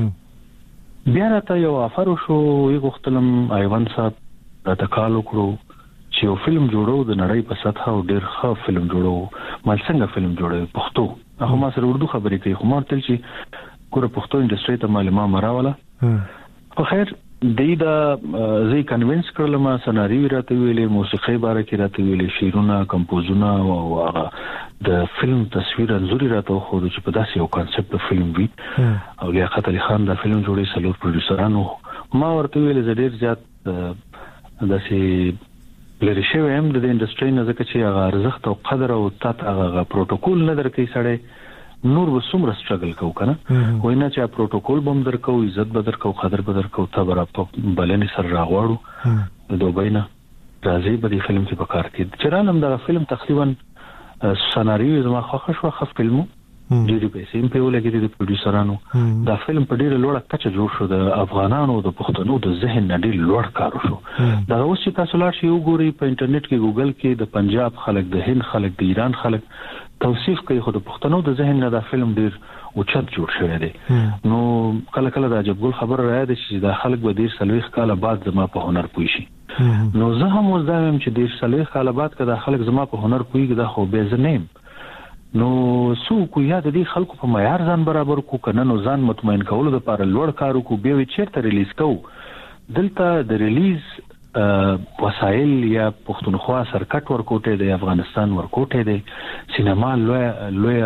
بیا راته یو افر شو یو غختلم ایوان صاحب راته کال وکړو چې یو فلم جوړو د نړۍ په سطح او ډیر ښه فلم جوړو مال څنګه فلم جوړو پښتو هغه ما سره اردو خبرې کوي خو ما تل چې ګوره پښتو انډستری ته معلومات مراوله خو خیر دا زه کنوینس کړم سناریو راته ویلې موسیقي باره کې راته ویلې شیرونه کمپوزونه او هغه د فلم تصویر انزوري راته خو چې په داسې یو کانسپټ فلم وی او لیاقت علي خان دا فلم جوړي سلور پروډوسرانو ما ورته ویلې زه ډیر زیات داسې لری شوی هم د انډستری نه ځکه چې هغه ارزښت او قدر او تات هغه پروتوکول نه درکې سړی نور وسومره سټرګل کو کنه وینا چې پروتوکول بم درکو عزت به درکو قدر به درکو تبر په بلنې سر راغواړو د دوبۍ نه راځي په دې فلم کې پکار کې چرانم دا فلم تقریبا سناریو زما خوښ شو خف فلمو ډېری پیسې په ولګې د پروډوسرانو دا فلم په ډېر لوړه کچه جوړ شو د افغانانو د پښتنو د ذهن نه ډېر لوړ کار شو دا اوس چې تاسو لاړ شئ وګورئ په انټرنیټ کې ګوګل کې د پنجاب خلک د هند خلک د ایران خلک توصیف کوي خو د پښتنو د ذهن نه دا فلم ډېر اوچت جوړ شوی دی. نو کله کله د عجب ګل خبر راځي چې دا خلک به ډېر سلويخ کاله بعد زما په هنر پوي شي نو زه هم اوس دا وایم چې ډېر سلويخ کاله بعد کله خلک زما په هنر پوي دا خو به زنیم نو سو کو یا د دې خلکو په معیار ځان برابر کو کنه نو ځان مطمئن کولو لپاره لوړ کارو کو به چیرته ریلیز کو دلته د ریلیز وسایل یا پښتونخوا سرکټ ورکوټه دی افغانستان ورکوټه دی سینما لوی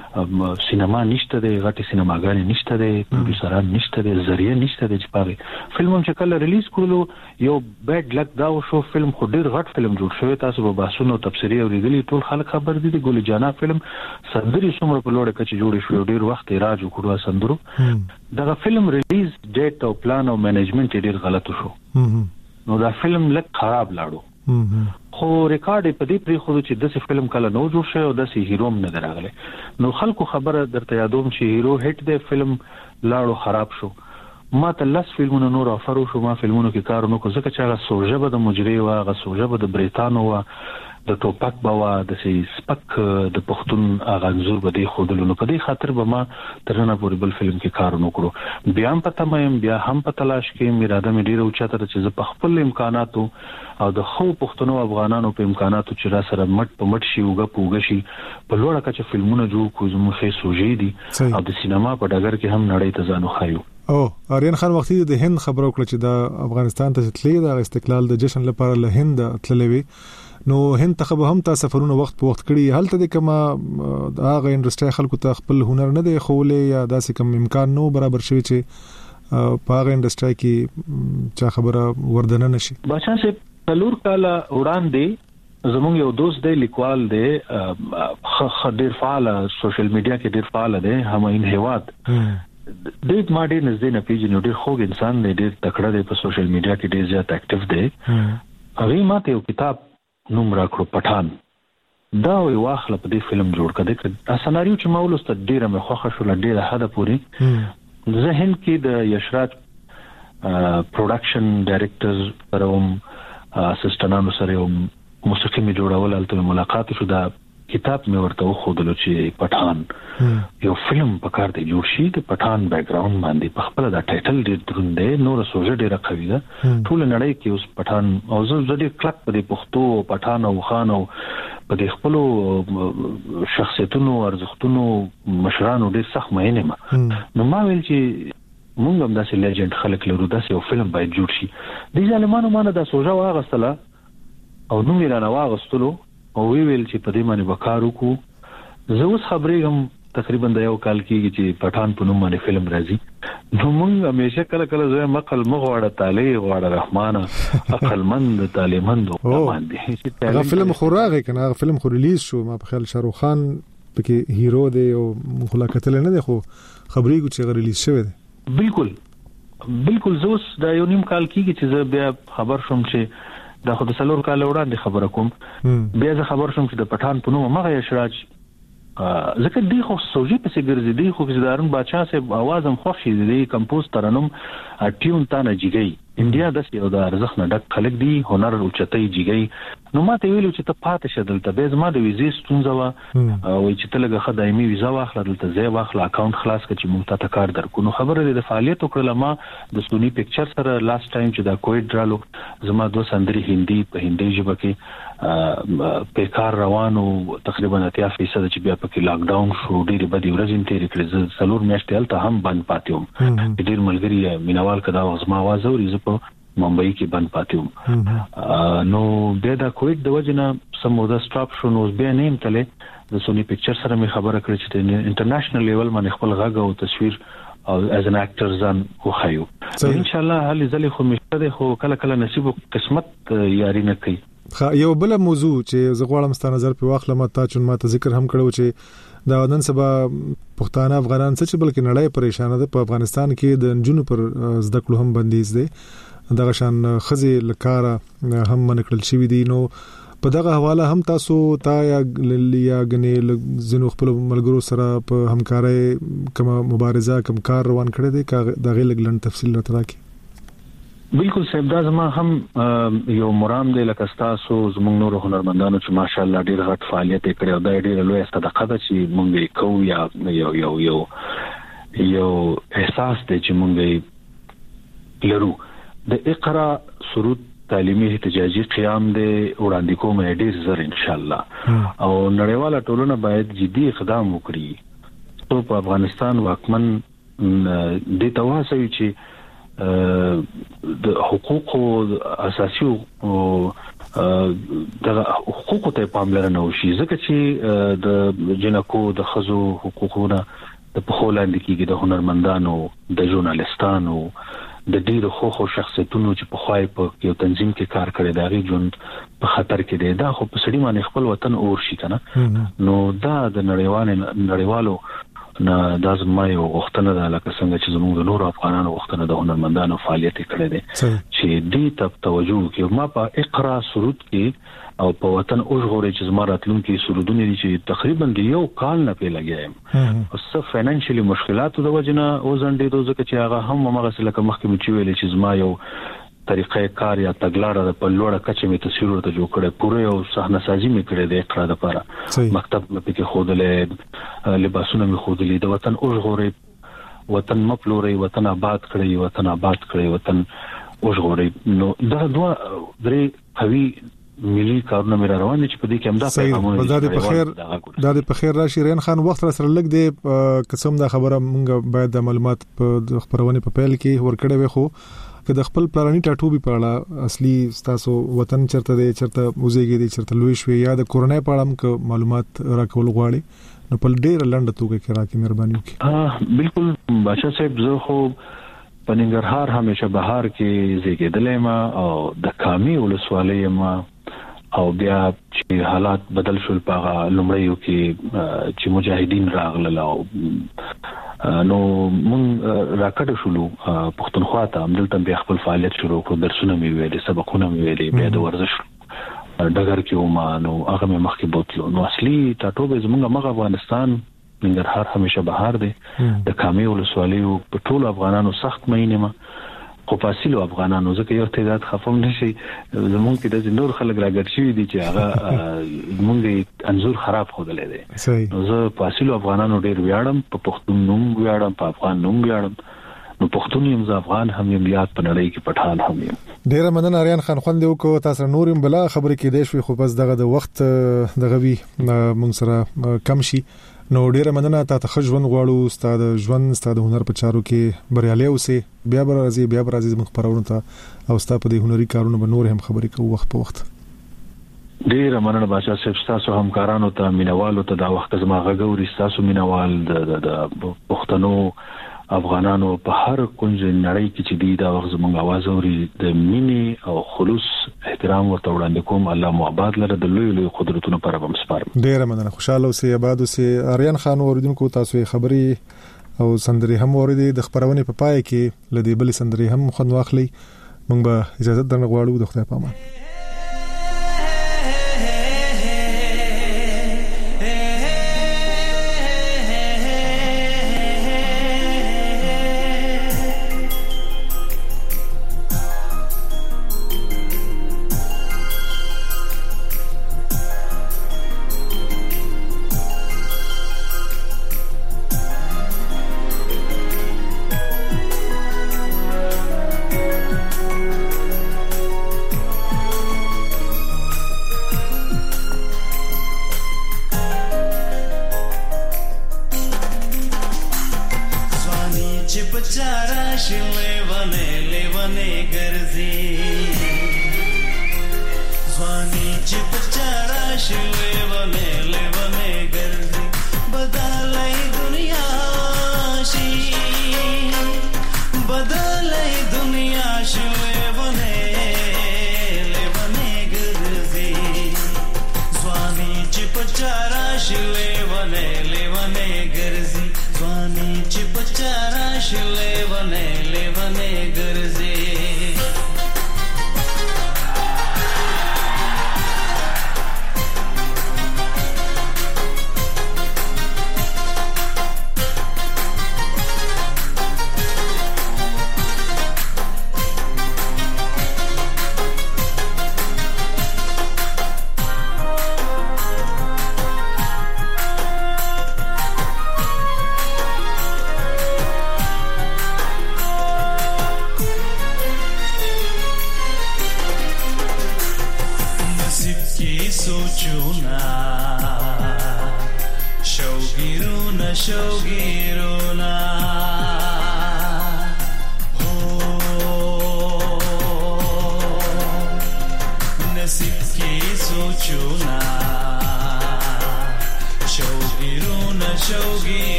سینما نشته دی غټي سینماګانې نشته دی پروډوسران نشته دی ذریعہ نشته دی چې پاره فلم چې کله ریلیز کړو یو بیډ لک دا شو فلم خو ډیر غټ فلم جوړ شوی تاسو به باسونو تفسیری او ریډلی ټول خلک خبر دي ګل جانا فلم سندري څومره په لوړه کچ جوړ شو ډیر وخت راج وکړو سندرو دا فلم ریلیز ډیټ او پلان او منیجمنت ډیر غلط شو نو دا فلم لک خراب لاړو خو ریکارډ په دې پری خو چې داسې فلم کله نو جوړ شوی او داسې هیرو هم نه دراغله نو خلکو خبره درته یادوم چې هیرو هټ دی فلم لاړو خراب شو ما ته لاس فلمونو نور افرو شو ما فلمونو کې کار نو کو ځکه چې هغه سوژه به د مجری او هغه سوژه به د بریتانو او د ټوپک بوا د سپک د پښتون اغانزور به دی خودلو نو په دې خاطر به ما ترنه پورې بل فلم کې کار وکړو بیا هم پته مې بیا هم په تلاش کې اراده مې ډیره اوچته چې زه په خپل امکاناتو او د خو پښتنو افغانانو په امکاناتو چې را سره مټ په مټ شي وګ شي په لوړه کچه فلمونه جوړ کو زموږه سوژې دي او د سینما په ډګر کې هم نړۍ ته ځانو خایو او آریان خان وختي د هند خبرو کړ چې د افغانستان ته تللی د استقلال د جشن لپاره له هند تللی نو هند ته به هم تاسو سفرونه وخت په وخت کړی هلته د کما هغه انډستری خلکو ته خپل هنر نه دی خولې یا داسې کوم امکان نو برابر شوی چې په هغه انډستری کې چا خبره وردنه نشي بچا سه څلور کاله وړاندې زموږ یو دوست دی لیکوال دی ډیر فعال سوشل میډیا کې ډیر فعال دی هماین هواد ډېر ما ډېر نږدې نه پیژنو ډېر خوږ انسان دی ډېر تکړه دی په سوشل میډیا کې ډېر زیات اکټیو دی هغه ماته یو کتاب نوم راکړو پټان دا یو واخله په دې فلم جوړ کړه سناریو چې مولست ډیره مخه شو ډیره حد پوری ذهن کې د یشراج پروډکشن ډایریکټر سره هم اسسټنټانو سره هم موسیقي می جوړول الته ملاقات شو. دا کتاب مې ورته خودلو چې پټان یو فلم په کار دی جوړ شي د پټان بیک گراوند باندې په خپل دا ټایټل ډیر دروند دی، نور سوژه ډیره قوي ده. ټول نړۍ کې اوس پټان او زه ډیر کلک په پښتو پټان او خان او په خپل شخصیتونو ارزښتونو مشرانو ډیر سخت مینه ما نو ما ویل چې مونږ هم داسې لیجند خلک لرو، داسې یو فلم باید جوړ شي. د ظالمانو مانه دا سوژه واغستله او نو ویل نه واغستلو او ویل چې په دې باندې وکړو کو. زه اوس خبرېږم تقریبا د یو کال کېږي چې پټان په نوم باندې فلم راځي. نو موږ همیشه کله کله زه مقل مغواړه تعالی غواړه رحمانه عقل مند تعالیمند باندې هغه فلم خوراغه کنه. هغه فلم خو ریلیز شو، ما په خیال شاروخ خان پکې هیرو دی او مخالکت نه دی، خو خبرېږي چې ریلیز شوی دی. بالکل زوس دا یو نیم کال کېږي چې زه بیا خبر شوم چې دا خو د سلور کال وړاندې خبره کوم. بیا زه خبر شوم چې د پټان په نوم مغه اشراج ځکه دی خو سوجي په سیګرزي دی خو چې دارن بادشاہ صاحب आवाज هم خوشي دی کمپوز ترنم ټیون تانه جیګي انډیا د یو د ارزخ نه ډک خلک دی هنر او چتای جیګي. نو ماته ویلو چې ته پاتې شدل ته به زما د ویزې ستونزه وا او چې ته لګه خدایمي ویزا واخله دلته ځای واخله اکاونټ خلاص کړي چې مونږ ته کار درکو. نو خبره د فعالیت وکړه ما د سونی پکچر سره لاست ټایم چې دا کووډ درالو زما دوه سندري هندي په هندي ژبه کې په کار روانو تقریبا 80% چې بیا پکې لاک ډاون شو ډېری بدی ورځې تیرې کړې. څلور میاشتې هلته هم بند پاتېم. ډېر ملګری مینوال کدا زما आवाज اوري زه په ممبئی کې بند پاتېم. نو بیا دا کووډ د وجنه سمودا سټاپ شو. نو بیا نیم تله د سونی پکچر سره می خبره کړې چې انټرنیشنل لیول باندې خپل غږ او تصویر او از ان اکټر ځان وخایو. ان شاء الله هلي ځلې خو مشته خو کله کله نصیب او قسمت یاري نه کوي. یو بل موضوع چې زه غواړم ستاسو نظر په واخلم تا چې ما ته ذکر هم کړو چې دا نن سبا پښتانه افغانان څه چې بلکې نړۍ پریشان ده په افغانستان کې د جنونو پر زده کړو هم بندیز دي، دغه شان خزي لکاره هم منکړل شوې دي. نو په دغه حواله هم تاسو یا غني زنو خپل ملګرو سره په همکارۍ کوم مبارزه کوم کار روان کړی دی کا دغه لګلن تفصیل راکړي. بالکل صاحب دا زما هم یو مرام دی لکه تاسو زموږ نور هنرمندانو چې ماشاءالله ډیر غټ فعالیت کړی او دا ډیر لوی صدقه ده چې مونږ یې کوو یا یو احساس دی چې مونږ لرو. د اقرا سرود تعلیمي احتجاجي قیام دی وړاندې کوم ډیر زر ان شاء الله او نړیواله ټولنه باید جدي اقدام وکړي. ته په افغانستان واکمن د تواسوي چې د حقوقو اساسي او د حقوقو ته پاملرنه وشي ځکه چې د جنکو د خزو حقوقونه د پخولاندې کېږي د هنرمندانو د ژورنالستانو د ډیرو خو شخصیتونو چې په خوای په یو تنظیم کې کار کړي دا غي ژوند په خطر کې دی. دا خو په سړي باندې خپل وطن اور شي کنه. نو دا د نړیوالو نه دا زما یو غوښتنه ده لکه څنګه چې زموږ د نور افغانانو غوښتنه د هنرمندانو فعالیت کړي دي چې دې ته توجه وکړي. ما په اقرا سرود کې او په وطن اوغوري چې زما راتلونکي سرودونه دي چې تقریبا یو کال نه پی لګیایم او څه فاینانشلی مشکلاتو د وجنه او ځنډې دوزه چې هغه هم هغه څه لکه مخکې مې ویل چې زما یو طریقې کار یا تګلارې په لوړه کچه مې تصویر ورته جوړ کړې پوره یو صحنه سازي مې کړې د اقرا لپاره. مکتب مې پکې خودلې لباسونه مې خودلې د وطن اوغوري وطن مپلوري وطن آباد کړی وطن اوغوري. نو دا دوه درې قوي ملي کارونه مې روان دي چې په دې کې هم دا پیغامونه دا د بخیر راشي. رین خان وخت را سره لګ دی قسم دا خبره مونږ باید د معلومات په خبرونه په پیل کې ورکړې وي خو که د خپل پلاني ټاټوبي په اړه اصلي تاسو وطن چرته دی چرته موزيګي دی چرته لوي شوی یا د کورونای په اړه معلومات راکول غواړي نو په ډېر لنډه توګه کې راکې مهرباني وکړئ. بالکل بادشاہ صاحب زه خو په ننګرهار همیشه بهار کې زیږیدلې ما او د کامي ولسوالۍ ما او بیا چې حالات بدل شول په لومړیو کې چې مجاهدین راغلل او نو مون راکټ شولو پښتونخوا ته عملته بیا خپل فعالیت شروع کړ. درسونه مې ویلې سبقونه مې ویلې بیا د ورزش ډګر کې ومه نو هغه مې مخکې بوتلو. نو اصلي ټاټوبه زموږ مغه افغانستان ننګرهار همیشه بهار دی د کامي ولسوالۍ په ټول افغانانو سخت مینه ما خو فاصله افغانانو ځکه یو تعداد خفم نشي زمونږ کې د نور خلک راګر شي دي چې هغه مونږه انزور خراب خودلې دي نو زه فاصله افغانانو ډیر ویاړم په پښتون نوم ویاړم په افغان نوم ویاړم نو پښتون یم ز افغان هم یم یاد په نړۍ کې پټان هم یم. ډیر مننه اریان خان خوند یو کو تاسو نورم بلا خبرې کې دی شوي خو بس دغه د وخت دغه وی مونږ سره کم شي نو ډیر مننه تاسو خجون غواړو ستاد ژوند ستاد هنر په چارو کې بریالي اوسئ بیا برازي مخ پرونه ته او ستاسو په دې هنري کارونو به نور هم خبرې کوو وخت په وخت. ډیر مننه بادشاہ صاحب تاسو همکارانو ته مینوالو ته دا وخت زما غوړي تاسو مینوال د پښتنو افغانانو په هر کونج نړۍ کې چې دی دا وخت زموږ आवाज اوري د مینې او خلوص احترام ورته وړاندې کوم الله مو آباد لره د لوی قدرتونو پر هم سپارم. ډیر مننه خوشاله اوسئ آباد اوسئ. اریان خان اوریدونکو تاسو خبري او سندري هم اوریدي د خبرونه په پای کې لدی بل سندري هم خوند واخلي موږ به اجازه درنه غواړو د خدای په امان.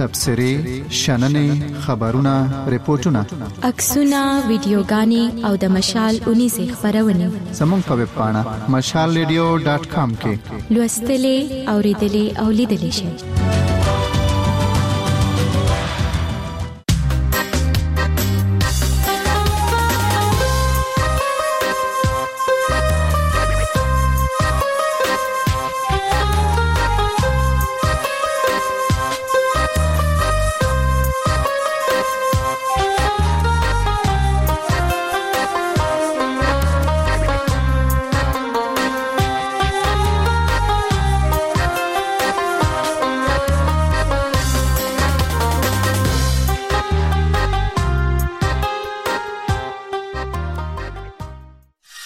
تبصرې شننې خبرونه ریپورتونه عکسونه ویډیوګانې او د مشال 19 خبرونه زموږ په ویب پاڼه mashalradio.com کې لوستلې اوریدلې او لیدلې شئ.